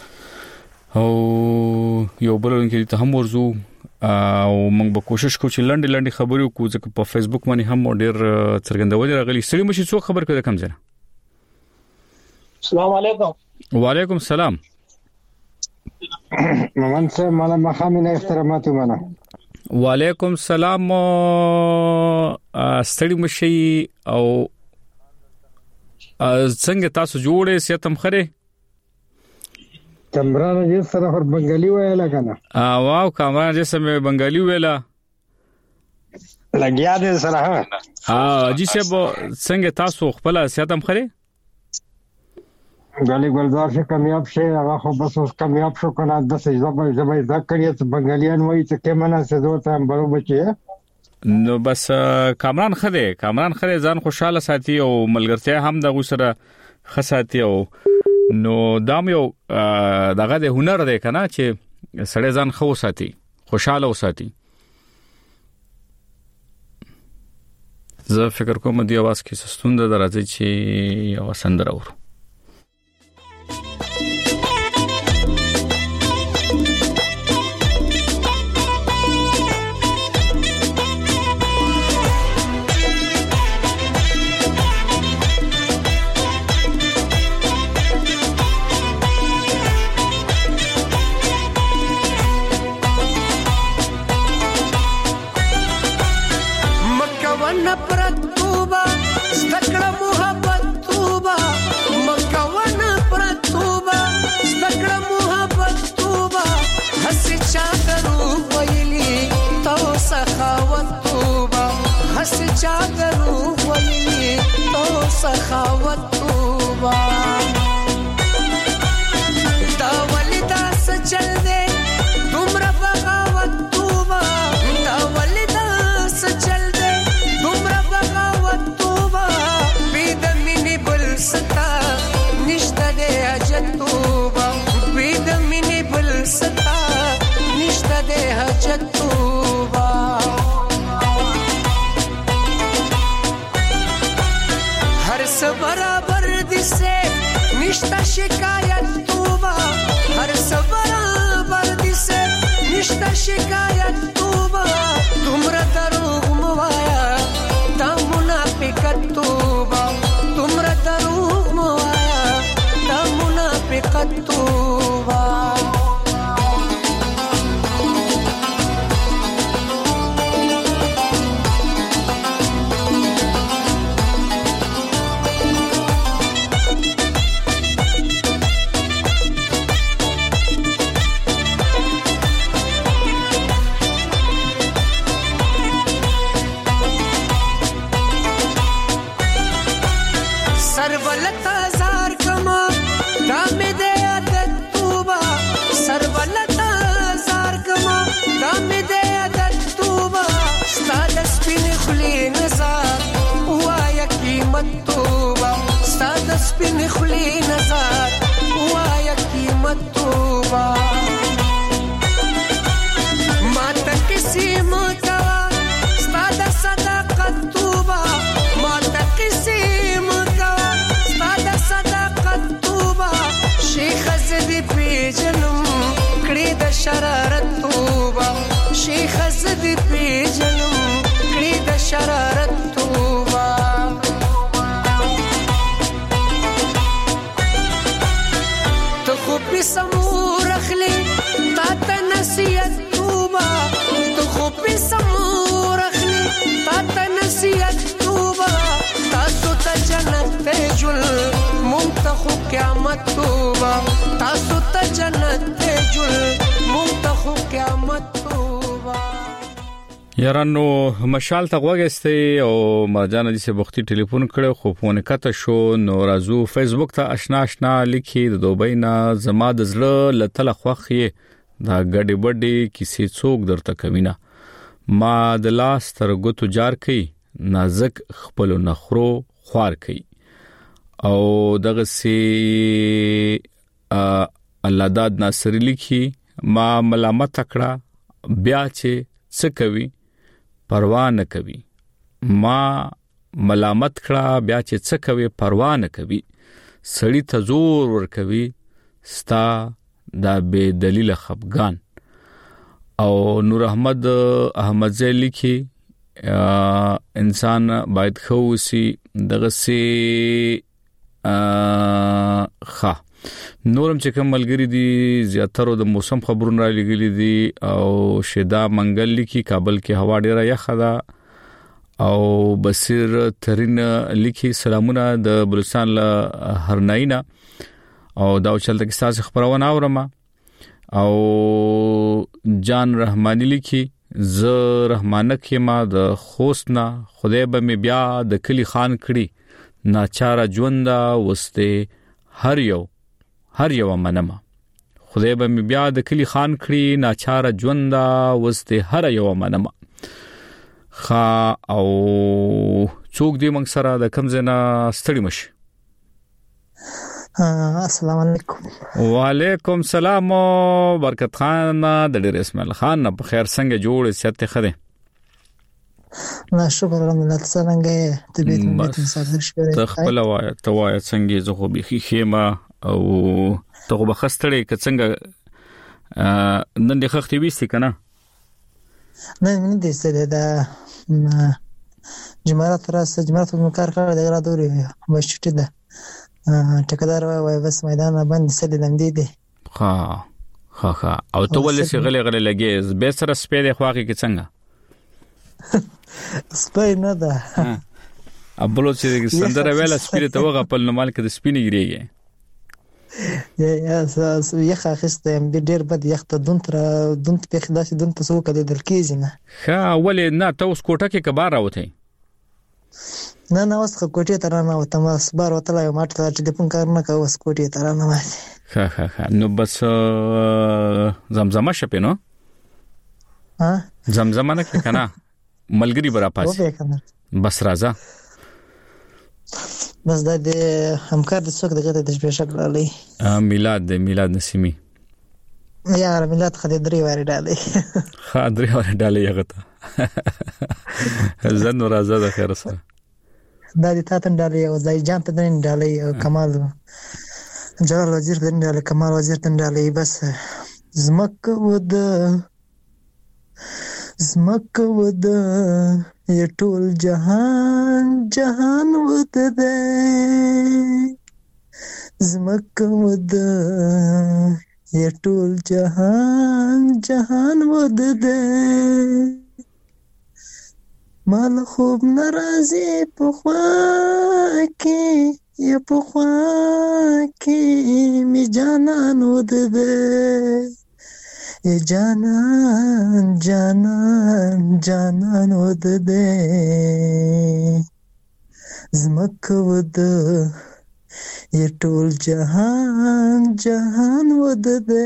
او یو بل کې ته هم ورزو او موږ به کوشش کوو چې لنډ لنډ خبرې وکړو ځکه په فیسبوک باندې هم ډېر څرګندول راغلي سړي مشي څو خبر کړه کم ځنه السلام علیکم وعلیکم السلام ممن صاحب مالا مخامنه احترامات ومنه وعلیکم السلام ستړي مشي او څنګه تاسو جوړې سیتم خره کامران دې سره پر بنگالي ویلا کنه ا واو کامران دې سره بنگالي ویلا لګیا دې سره ها جی سب څنګه تاسو خپل سیاتم خره غالي ګلزار شه کامیاب شه هغه خو بس اوس کامیاب شو کنه د سجده په ځای ځکه کړی چې بنگالیان وایي چې کمنه سزو ته برابر بچي نو بس کامران خره کامران خره ځان خوشاله ساتي او ملګرتیا هم د غوسره خساتي او نو دام یو دغه د هنر دی کنه چې سړی ځان خو ساتي خوشاله وساتي زه فکر کوم دی आवाज کې سستوند درځي چې یو سندره ور سخاوت توبا دا ولدا سچل دے تمرا بغاوت توبا دا ولدا سچل دے تمرا بغاوت توبا بيد مني بل ستا نشتا دے حجت توبا بيد مني بل ستا نشتا دے حجت توبا برابر दिसे निष्ठा शिकायत तूबा हर सब برابر दिसे निष्ठा शिकायत तूबा तुमरा दरूग मुवाया ता मुनाफिकत तूबा तुमरा दरूग मुवाया ता मुनाफिकत तूबा सरवलत हजार कमा شرارت توبه ته خو په سمور اخلي تا ته نصیحت توبه ته خو په سمور اخلي تا ته نصیحت توبه تاسو ته جنت ته جل مونږ ته خو قیامت توبه تاسو ته جنت ته جل مونږ ته خو قیامت توبه یارانو مشال ته وګسته او مرجان دې سه وختي ټلیفون کړو خو فون کته شو نو رازو فیسبوک ته آشنا آشنا لیکي د دوبۍ نه زما د زړه لته خوخي دا غډي بډي کیسې څوک درته کوینا ما د لاس تر ګوتو جار کئ نازک خپل نخرو خوار کئ او دغه سي الله داد ناصری لیکي ما ملامت کړه بیا چې څه کوي پروا نه کوي ما ملامت کړه بیا چې څه کوي پروا نه کوي سړی ته زور ور کوي ستا دا بے دلیل خفغان او نور احمد احمد زیلی کی انسان باید خوسی دغه سي خا نورم چې کوم ملګری دي زیاتره د موسم خبرونه را لګلې دي او شدا منګل لیکي کابل کې هوا ډیره یخه ده او بصیر ترين لیکي سلامونه د بلوچستان له هرناینا او دا چلته کې تاسو خبرونه اورم او جان رحمانی لیکي ز رحمانک ما د خوستنا خدای به می بیا د کلی خان کړي ناچاره ژوند وسته هر یو هر یو منما خدای به می بیا د کلی خان کړي ناچاره ژوند وسته هر یو منما خا او څوک دې موږ سره د کم زنه ستړي مشي السلام علیکم وعلیکم سلام برکت خان د ډیر اسماعیل خان په خیر څنګه جوړ سیاته خره نه شکر الحمدلله څنګه طبيعت مې مسافر شوی ته خپل وای ته وای څنګه زه خو به خېما او ته خو بخستړې ک څنګه نن د خختې وېستې کنه نه نه دې ستې دا جمعرات راس جمعرات مو کار کړی دا را دوري مشټی ده ټکدار وای بس میدان باندې سړي لمدې دي ها ها ها او ته ولې چې غلې غلې لګې به سره سپې د خواږه کې څنګه سپې نه ده ابلو چې سندره ویله سپې ته وغه په نمال کې د سپینې ګریږي یا یا ساس یخ اخسته ام ډیر بد یخته دون تر دون په خداسي دون ته سو کده دل کېږي نه ها ولې نه ته اوس کوټه کې کبار راوته نه نه اوس کوټه ته نه وته ما سبار وته لا ما ته ټلیفون کار نه کوي اوس کوټه ته نه وایي ها ها ها نو بس زمزمه شپه نو ها زمزمه نه کنه ملګری برا پاس بس راځه بس د همکار د څوک دغه د شپې شکل علي میلاد د میلاد نسیمی یار میلاد خدای درې واره ډالې ها درې واره ډالې هغه ته زنه راځه د خیر سره دا دي تاتن ډالې او ځای جام ته دین ډالې کمال جلال وزیر دین ډالې کمال وزیر دین ډالې بس زمک ود زمک ود یہ ټول جهان جهان ود دې زمک ود یہ ټول جهان جهان ود دې مال خوب ناراضي په خوا کې یا په خوا کې می جانان ود دې ای جانان جانان جانان ود دې زمک ود یہ ټول جهان جهان ود دې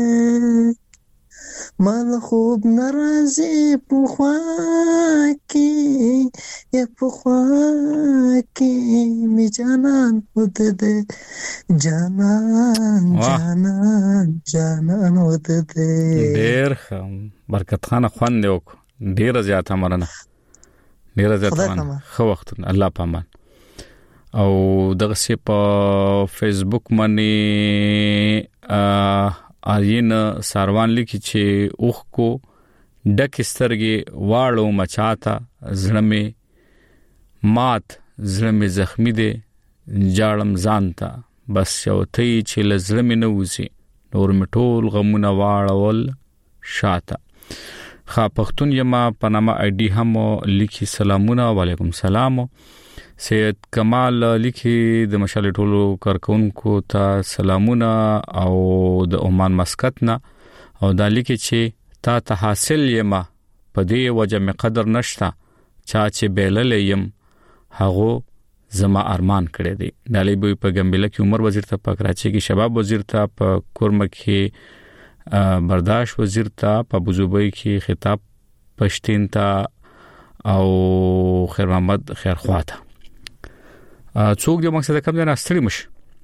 مال خوب ناراضي په خوا کې یا په خوا کې می جانان ود دې جانان جانان جانان ود دې ډېر برکت خان خوان دی وک ډېر زیاته مرنه ډېر زیاته مرنه خو وخت الله پامان او دغه سی په فیسبوک باندې آرین ساروان لیکي چې اوخ کو ډک سترګې واړو مچاته زړه مې مات زړه مې زخمی دی جاړم ځانته بس یو تی چې لزړه مې نه وځي نور مې ټول غمونه واړول شاته خا پښتون یما پنامه آی ډی هم لیکي سلامونه وعلیکم السلام سید کمال لیکي د مشال ټولو کارکونکو ته سلامونه او د عمان مسقط نه او دا لیکي چې تا ته حاصل یما په دې وجه مې قدر نشتا چا چې بیلل یم هغه زما ارمان کړی دی دالي بوي په ګمبله کې عمر وزیر ته په کراچي کې شباب وزیر ته په کورمه کې برداشت وزیر ته په ابوظبي کې خطاب پښتين ته او خیر محمد خیر خواته څوک د مقصد کم نه ستړي مش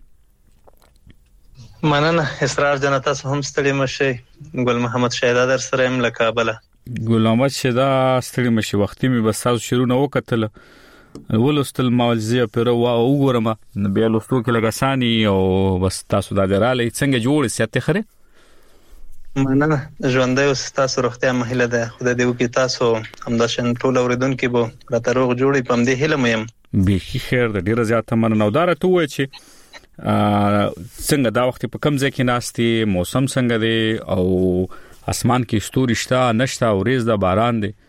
مننه اسرار جنتا هم ستړي مشي ګل محمد شهدا در سره ام لکابل ګل محمد شهدا ستړي مشي وختي می بس تاسو شروع نه وکتل ولستل مالزیا پر وا وګورم بیا لستو کې لګاساني او بس تاسو د دراله څنګه جوړ سيته خره مننه ژوندۍ او تاسو روغتیا مهله ده خدای دې وکي تاسو همداشن ټول اوریدونکو به راته روغ جوړي پم دې هله مې به خیر د ډیره زیاته مننه ودار ته وای چې څنګه دا وخت په کم ځای کې ناشتي موسم څنګه دی او اسمان کې ستوري شته نشته اوریز د باران دی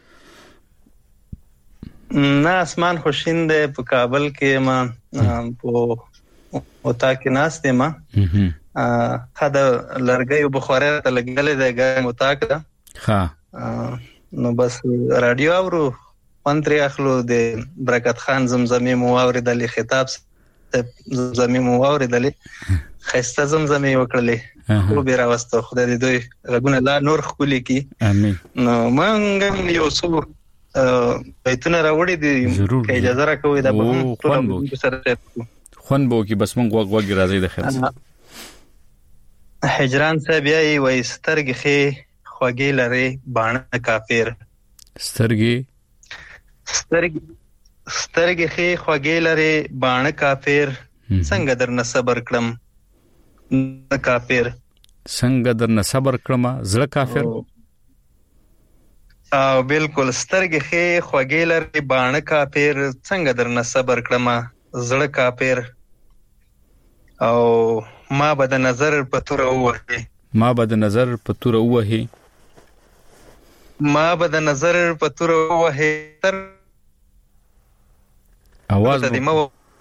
نه اسمان خوشین دی په کابل کې ما په وتا کې ناشته ما خدا لرګي بخاره ته لګلې ده ګرم وتاک ده ها نو بس رادیو اورو پنځه اخلو د برکت خان زمزمي مو اوریدل خطاب زمزمي مو اوریدل خسته زمزمي وکړلې خو به راوستو خدای دې دوی رګونه لا نور خولي کی امين نو مونږ یو څو بیتونه راوړي دي کې اجازه راکوي دا به سره خون بو کی بس مونږ وګ وګ راځي د خیر حجران صاحب یې وای سترګې خې خوږې لري باڼه کافر سترګې سترګې سترګې خې خوږې لري باڼه کافر څنګه درنه صبر کړم کافر څنګه درنه صبر کړم زړه کافر او بالکل سترګې خې خوږې لري باڼه کافر څنګه درنه صبر کړم زړه کافر او ما به د نظر په تور ووهي ما به د نظر په تور ووهي ما به د نظر په تور ووهي تر आवाज مو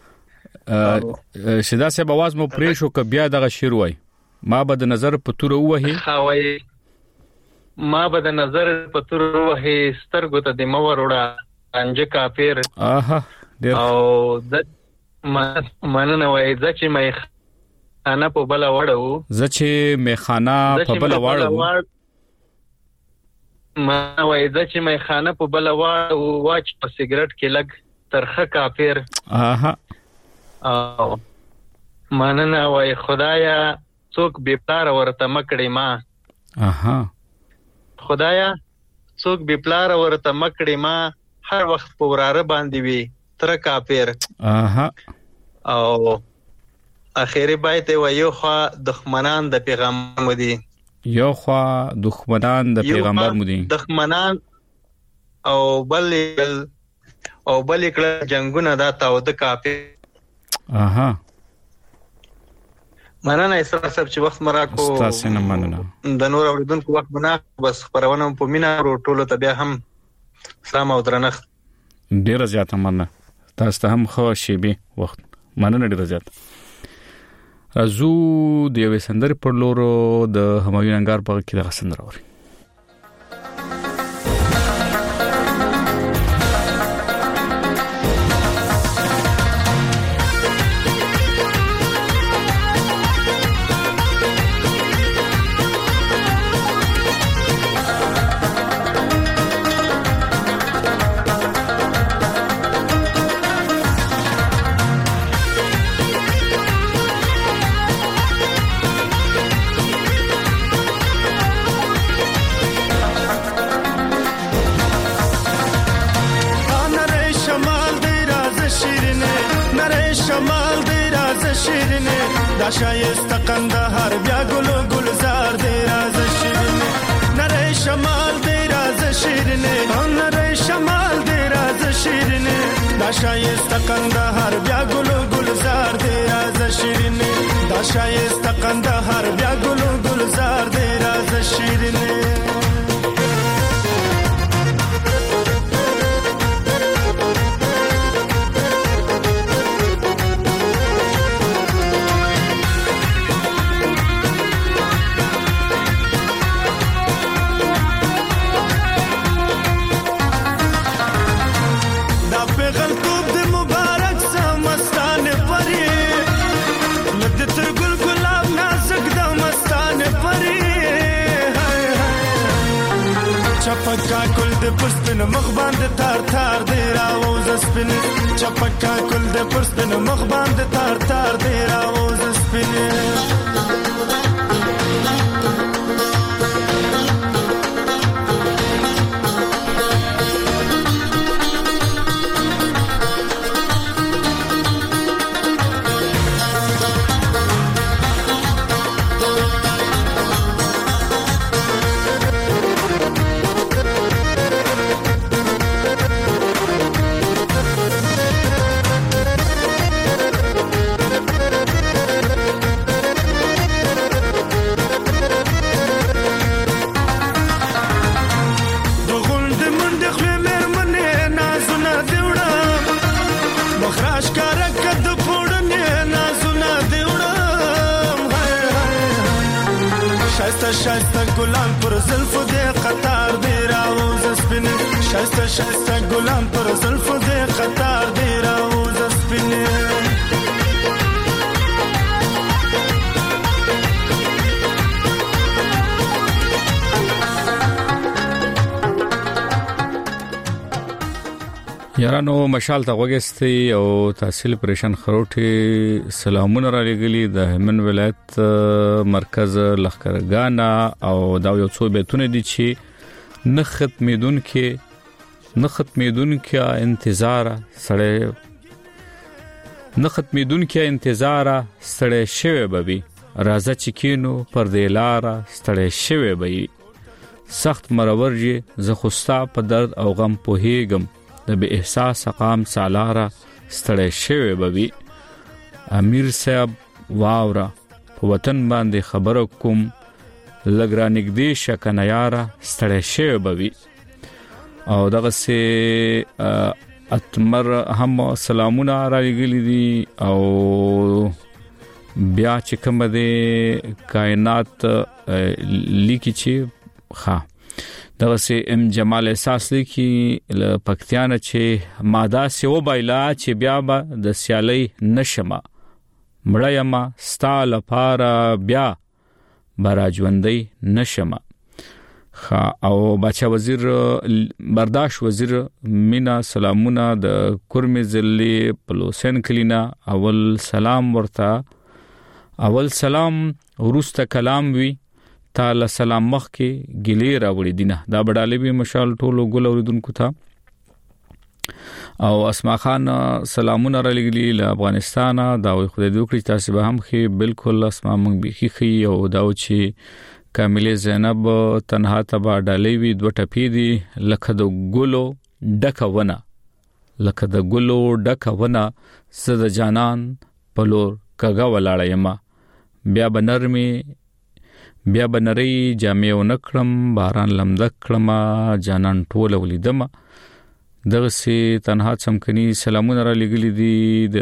شدا سه आवाज مو پرې شو ک بیا دغه شیر وای ما به د نظر په تور ووهي خوي ما به د نظر په تور ووهي سترګو ته د مور وړه انج کافر اها ډیر او د مننه وای ځکه مې انا په بل وړو زچې میخانه په بل وړو ما وای زچې میخانه په بل وړو واچ په سیګریټ کې لګ ترخه کافر اها او مننه وای خدایا څوک بے پلار ورته مکړې ما اها خدایا څوک بے پلار ورته مکړې ما هر وخت په وراره باندې وي تر کافر اها او اخیری بایت ویو خوا دښمنان د پیغمبر مودي یو خوا دښمنان د پیغمبر مودي دښمنان او بل او بل کله جنگونه دا تاو د کافر اها مننه اسرا صاحب چې وخت مراکو تاسو نه مننه د نور اوریدونکو وخت بنا بس خبرونه په مینا ورو ټولو ته بیا هم سلام او درنښت ډیر زیات مننه تاسو ته هم خو شي به وخت مننه ډیر زیات ازو د یو سندر پر لورو د همایون انګار په کې د سندر اوري شایسته قندهار بیا ګلو ګلزار دی راز شیرین نری شمال دی راز شیرینه هنر شمال دی راز شیرینه دا شایسته قندهار بیا ګلو ګلزار دی راز شیرینه دا شایسته قندهار بیا ګلو ګلزار دی راز شیرینه چپکا کل د پرسپن مخ باندې تار تار دی راوز سپین چپکا کل د پرسپن مخ باندې تار تار دی راوز سپین شایسته ګلان پر زلفو دې قطار دې راوز سپین شایسته شایسته ګلان پر زلفو دې قطار دې راوز سپین یارانو مشال ته وګستي او تحصیل پریشان خروټي سلامونه را لګلي د هلمند ولایت مرکز لخرګانا او دا یو څو بیتونه دي چې نه ختمیدون کې نه ختمیدون کې انتظار سړی نه ختمیدون کې انتظار سړی شوی بوي راځه چې کینو پر دې لار سړی شوی بوي سخت مرورجه زه خوستا په درد او غم پوهیږم د به احساس قام سالاره ستړی شوی بوي امیر صاحب واورا په وطن باندې خبره کوم لګرا نګدې شکنه یاره ستړی شوی بوي او دغه سه اتمر هم سلامونه را لګلې دي او بیا چې کوم د کائنات لیکي چې ښه دغه سه ام جمال احساس لیکي ل پکتیانه چې ماده سیو بایلا چې بیا به د سیالي نشمه مړیما ستاله پاره بیا براجوندې نشمه خا او بچا وزیر برداشت وزیر مینا سلامونه د کورمه ځلې پلوسن کلینا اول سلام ورته اول سلام ورسته کلام وی تعالی سلام مخ کې ګلی راوړي دینه دا بډاله به مشال ټولو ګل اوریدونکو ته او اسماء خان سلامونه را لګلی له افغانستان دا وي خدای دې وکړي تاسو به هم خې بالکل اسماء مونږ به خې او دا چې کامله زینب تنها تبا ډالې وی دوه ټپې دي لکه د ګلو ډکونه لکه د ګلو ډکونه زد جانان پلور کګه ولاړه یما بیا بنرمي بیا بنري جامع ونکړم باران لمدکړم جانان ټوله ولیدم دغه سي تنها څمکني سلامونه را لګلې دي د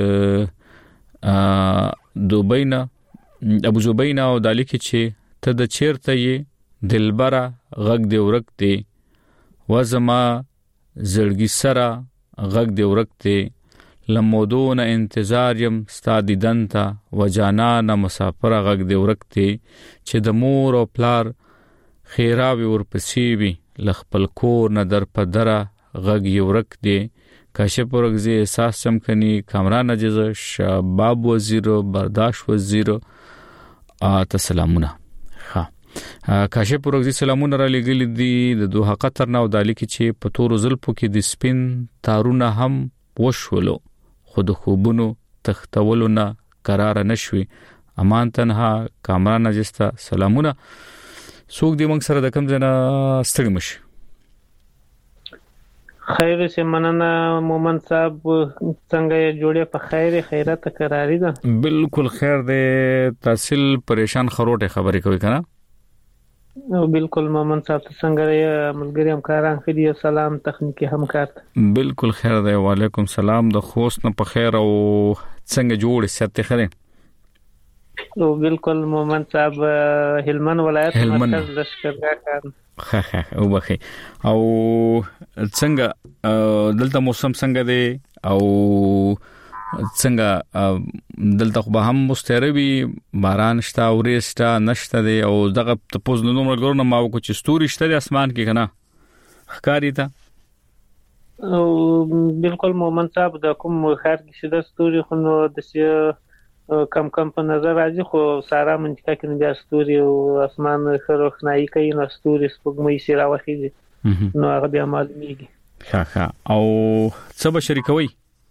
دوبینا ابو زبینا او دالیک چې ته د چیرته یې دلبره غږ دی ورکته وزما زړګي سره غږ دی ورکته لمودون انتظار يم ستادي دنتا وجانا مسافر غږ دی ورکته چې د مور او پلار خیراوي ورپسې وي لخپل کور نه در پدره غږ یې ورکته کاشف ورغزي احساس چمکني کامران نجز شباب وزیر برداشت وزیر تسلامونه ها کاشف ورغزي سلامونه را لګل دي د دوه قطر نو دالیک چې په تور زلفو کې د سپین تارونه هم وشولو خود خوبونو تختولونه قرار نشوي امان تنها کامران نجستا سلامونه سوق دی موږ سره د کم ځنا ستړي مشي خیر سي مننه مومن صاحب څنګه جوړه په خیر خیرت قراری ده بالکل خیر دی تحصیل پریشان خروټه خبرې کوي کنه بالکل مومن صاحب څنګه ملګری همکاران خدي سلام تخنیکی همکار بالکل خیر دی وعلیکم سلام د خوست نه په خیر او څنګه جوړ ست خره او بالکل مومن صاحب هلمند ولایت مرکز لشکرګاه کار ها ها او بخي او څنګه دلته موسم څنګه دی او څنګه دلته خو به هم مستروي باران شته او ریستا نشته دی او دغه تپوز نو نومر ګورنه ما وکړ چې ستوري شته د اسمان کې کنه ښکاری تا او بالکل مومن صاحب د کوم خیر کې شته ستوري خو نو د کم کم په نظر راځي خو سارا منطقه کې بیا ستوري او اسمان خروخنایی کوي نو ستوري سپوږمۍ سره واخیږي نو هغه بیا معلومیږي ها ها او څه به شریکوي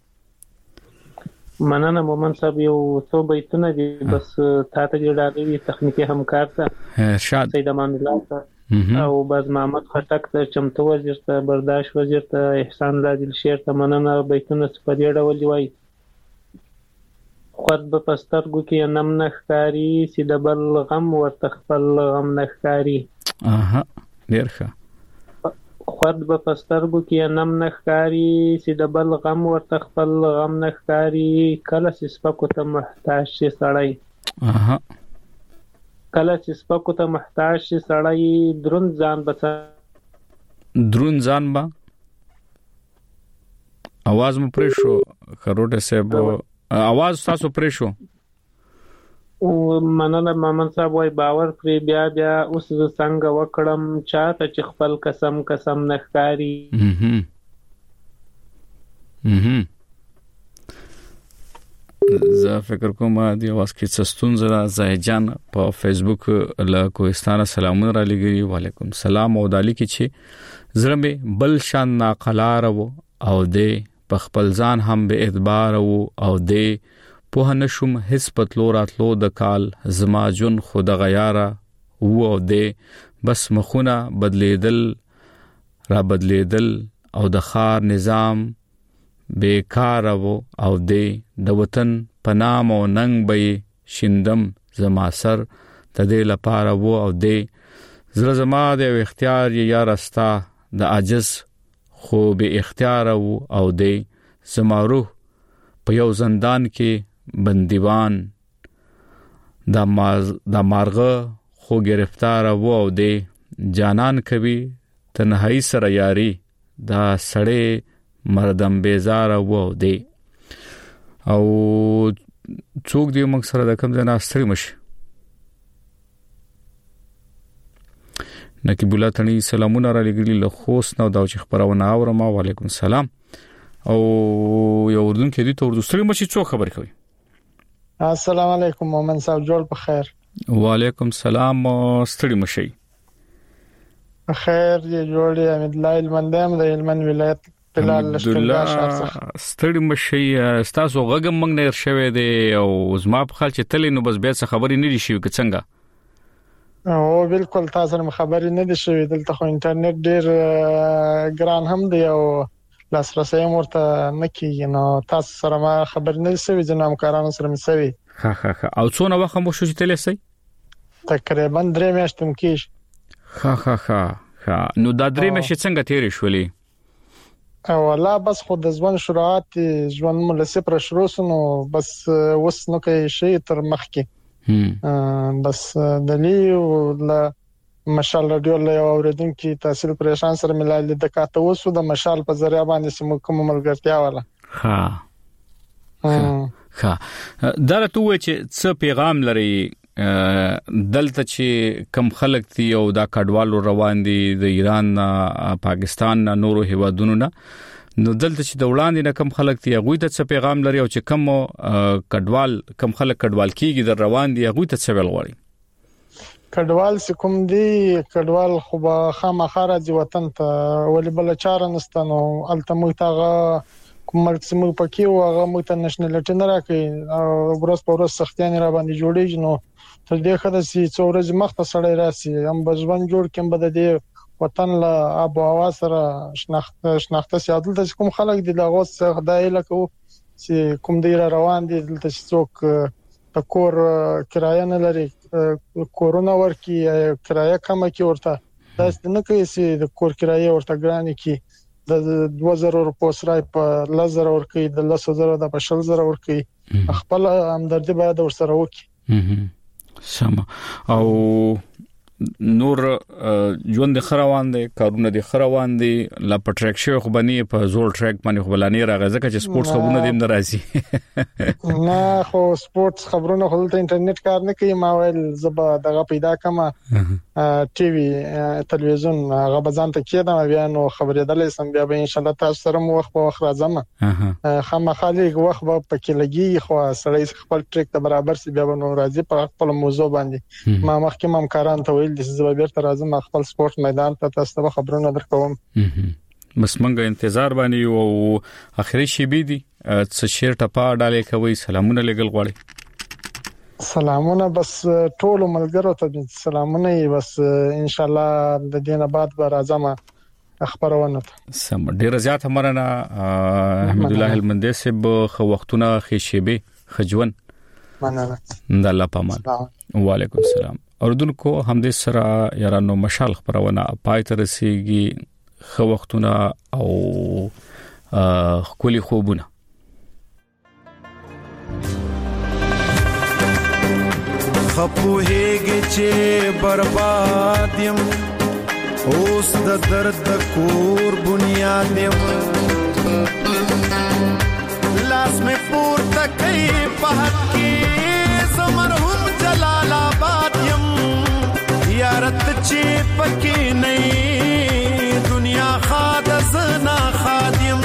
مننه مومن صاحب یو څو بیتونه دي بس تا ته جوړاوي تخنیکی همکار ته ارشاد سید امان الله ته او باز محمد خټک ته چمتو وزیر ته برداشت وزیر ته احسان الله دل شیر ته مننه بیتونه سپدې ډول وایي خود به پسترګو کې نم نخکاری سی د بل غم ورته خپل غم نخکاری اها ډیر ښه خود به پسترګو کې نم نخکاری سی د بل غم ورته خپل غم نخکاری کله سپکو ته محتاج شي سړی اها کله سپکو ته محتاج شي سړی درون ځان بچ درون ځان با आवाज مو پرې شو خروټه صاحب आवाज تاسو پرې شو او مننه مامن صاحب وای باور پرې بیا بیا اوس څنګه وکړم چاته چې خپل قسم قسم نخکاری هم هم زه فکر کوم دی واس کې څستون زرا زایجان په فیسبوک له کوهستانه سلامونه را لګي وعلیکم السلام او دالی کې چې زړه بل شان ناقلار وو او دې په خپل ځان هم به اعتبار او دې په نشم هیڅ پتلو راتلو د کال زما جون خود غیاره وو او دې بس مخونه بدلیدل را بدلیدل او د خار نظام بیکار وو او دې د وطن پنام او ننګ به شندم زما سر تدې لپاره وو او دې زړه زما د اختیار یا راستا د عجز خو به اختیار وو او دې زمارو په یو زندان کې بندیوان د ماز د مارغه خو گرفتار وو او دې جانان کوي تنهایی سره یاري دا سړې مردم بیزار وو او دې او څوک دی موږ سره د کوم ځای نه ستړي مشي نکی بولا تنی سلامونه را لګلی له خوست نو دا چې خبرونه اورم وعلیکم السلام او یو اردن کې دي ته اردو ستړي مشي څو خبر کوي السلام علیکم مومن صاحب جوړ په خیر وعلیکم السلام ستړي مشي خیر یې جوړ یې امید الله المندم د هلمند ولایت بلال لشکرګاه شهر څخه ستړي مشي تاسو غږم موږ نه شوي دي او زما په خل چې تلې نو بس بیا څه خبرې نه دي شي که څنګه او بالکل تاسو سره خبرې نه دي شوي دلته خو انټرنیټ ډیر ګران هم دی او لاسرسي مرته نه کیږي نو تاسو سره ما خبرې نه دي شوي جناب کارانو سره مې شوي ها ها ها او څونه وخت مو شو چې تلې سي تقریبا درې میاشتې مو کیږي ها ها ها ها نو دا درې میاشتې څنګه تیرې شولې او الله بس خو د ځوان شروعات ژوند مو لسه پر شروع سنو بس وس نو کې شي تر مخ کې بس دلی او لا مشال رادیو له اوریدونکو تحصیل پریشان سره ملایل د کاته وسو د مشال په ذریعہ باندې سم کوم ملګرتیا والا ها ها دا ته و چې څه پیغام لري دلته چې کم خلک دي او دا کډوالو روان دي د ایران پاکستان نورو هیوادونو نه نو دلته چې د وړاندې نه کم خلک دي هغه ته څه پیغام لري او چې کم کډوال کم خلک کډوال کیږي د روان دي هغه ته څه ویل غواړي کډوال سکم دي کډوال خو به خامخاره دي وطن ته ولې بل چاره نستنو التمو تاغه کوم مرکز مو پکې او هغه مو ته نېشنلټی نه راکې او ورځ په ورځ سختیان را باندې جوړیږي نو تر دې خدای سي څورز مخته سړی راسي هم بزون جوړ کم بد دي وطن له آب او هوا سره شناخت شناخته سیادل د کوم خلک دي دغه څه خدای لکه چې کوم دی روان دي دلته څوک د کور کرایه نه لري کورونه ورکی کرایه کم کی ورته دا څنګه کوي چې د کور کرایه ورته ګران کی د دوه زره روپو سره په لزر ورکی د لس زره د بشل زره ورکی خپل همدردي باید ورسره وکي سم او نور ژوند د خروان دي کارونه د خروان دي لا پټریک شو خو بني په زول ټریک باندې خو بلانی راغی ځکه چې سپورتس خبرونه دیم ناراضي نه خو سپورتس خبرونه خو د انټرنیټ کار نه کوي ما ویل زبا دغه پیدا کما ټي وي تلویزیون هغه بزان ته کېدم بیا نو خبرېدلې سم بیا به ان شاء الله تاسو سره مو وخت په وخت راځم خامخالي وخت به پکې لګي خو سړی خپل ټریک ته برابر سي بیا نو راځي په خپل موضوع باندې ما مخکې مم کاران ته د زبیر تر ازم خپل سپورت میدان ته تاسو ته خبرونه درکوم بس منګه انتظار باندې او اخري شی بي دي څه شیر ټپا ډالې کوي سلامونه لګل غواړي سلامونه بس ټول ملګرو ته سلامونه بس ان شاء الله د دینه بعد به راځم خبرونه سم ډیر زیات مرنه احمد الله المندسب خو وختونه خشيبه خجون مننه د الله پامان وعلیکم السلام اردوونکو همدې سره یارانو مشال خبرونه پای ته رسیږي خو وختونه او خولي خوبونه خپوهېږي چې برباد يم اوس د درد کور بنیاد يم لاس مې پورته کوي په حق کې زمرهم جلال آباد یم یارت چې پکې نه دنیا خاد زنا خادم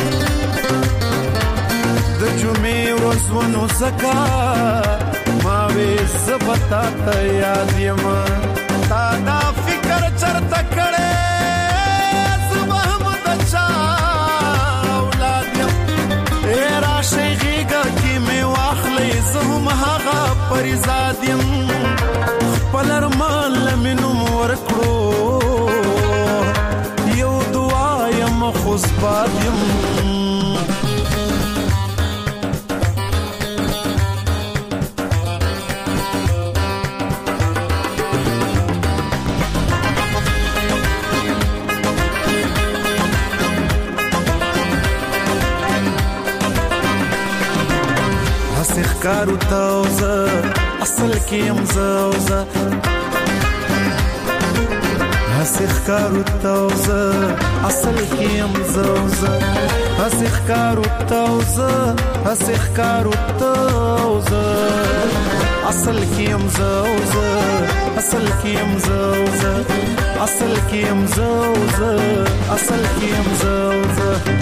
د جمعې ورځونو زکا ما وې زبتا ته یاد یم تا دا فکر چرته کړې زبهم د چا اولاد یم اے راشي غيګه کې مې واخلې زهم هغه پرزاد یم خپل ارمان لمنو ورکړو یو دعا یم خوش باد یم کارو تاوزه اصل کې امزوزه هسخ کارو تاوزه اصل کې امزوزه هسخ کارو تاوزه هسخ کارو تاوزه اصل کې امزوزه اصل کې امزوزه اصل کې امزوزه اصل کې امزوزه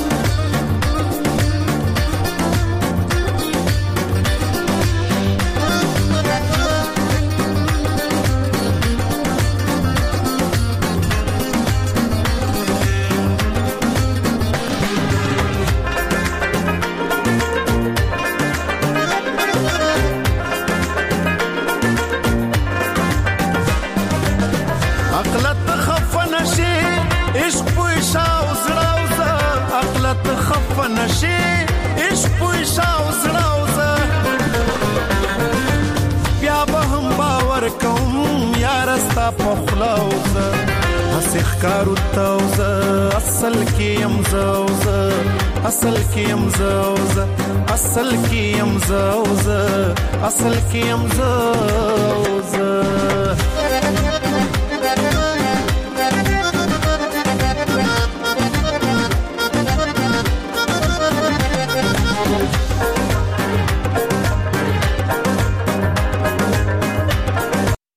کارو تاوزه اصل کې امزوزه اصل کې امزوزه اصل کې امزوزه اصل کې امزوزه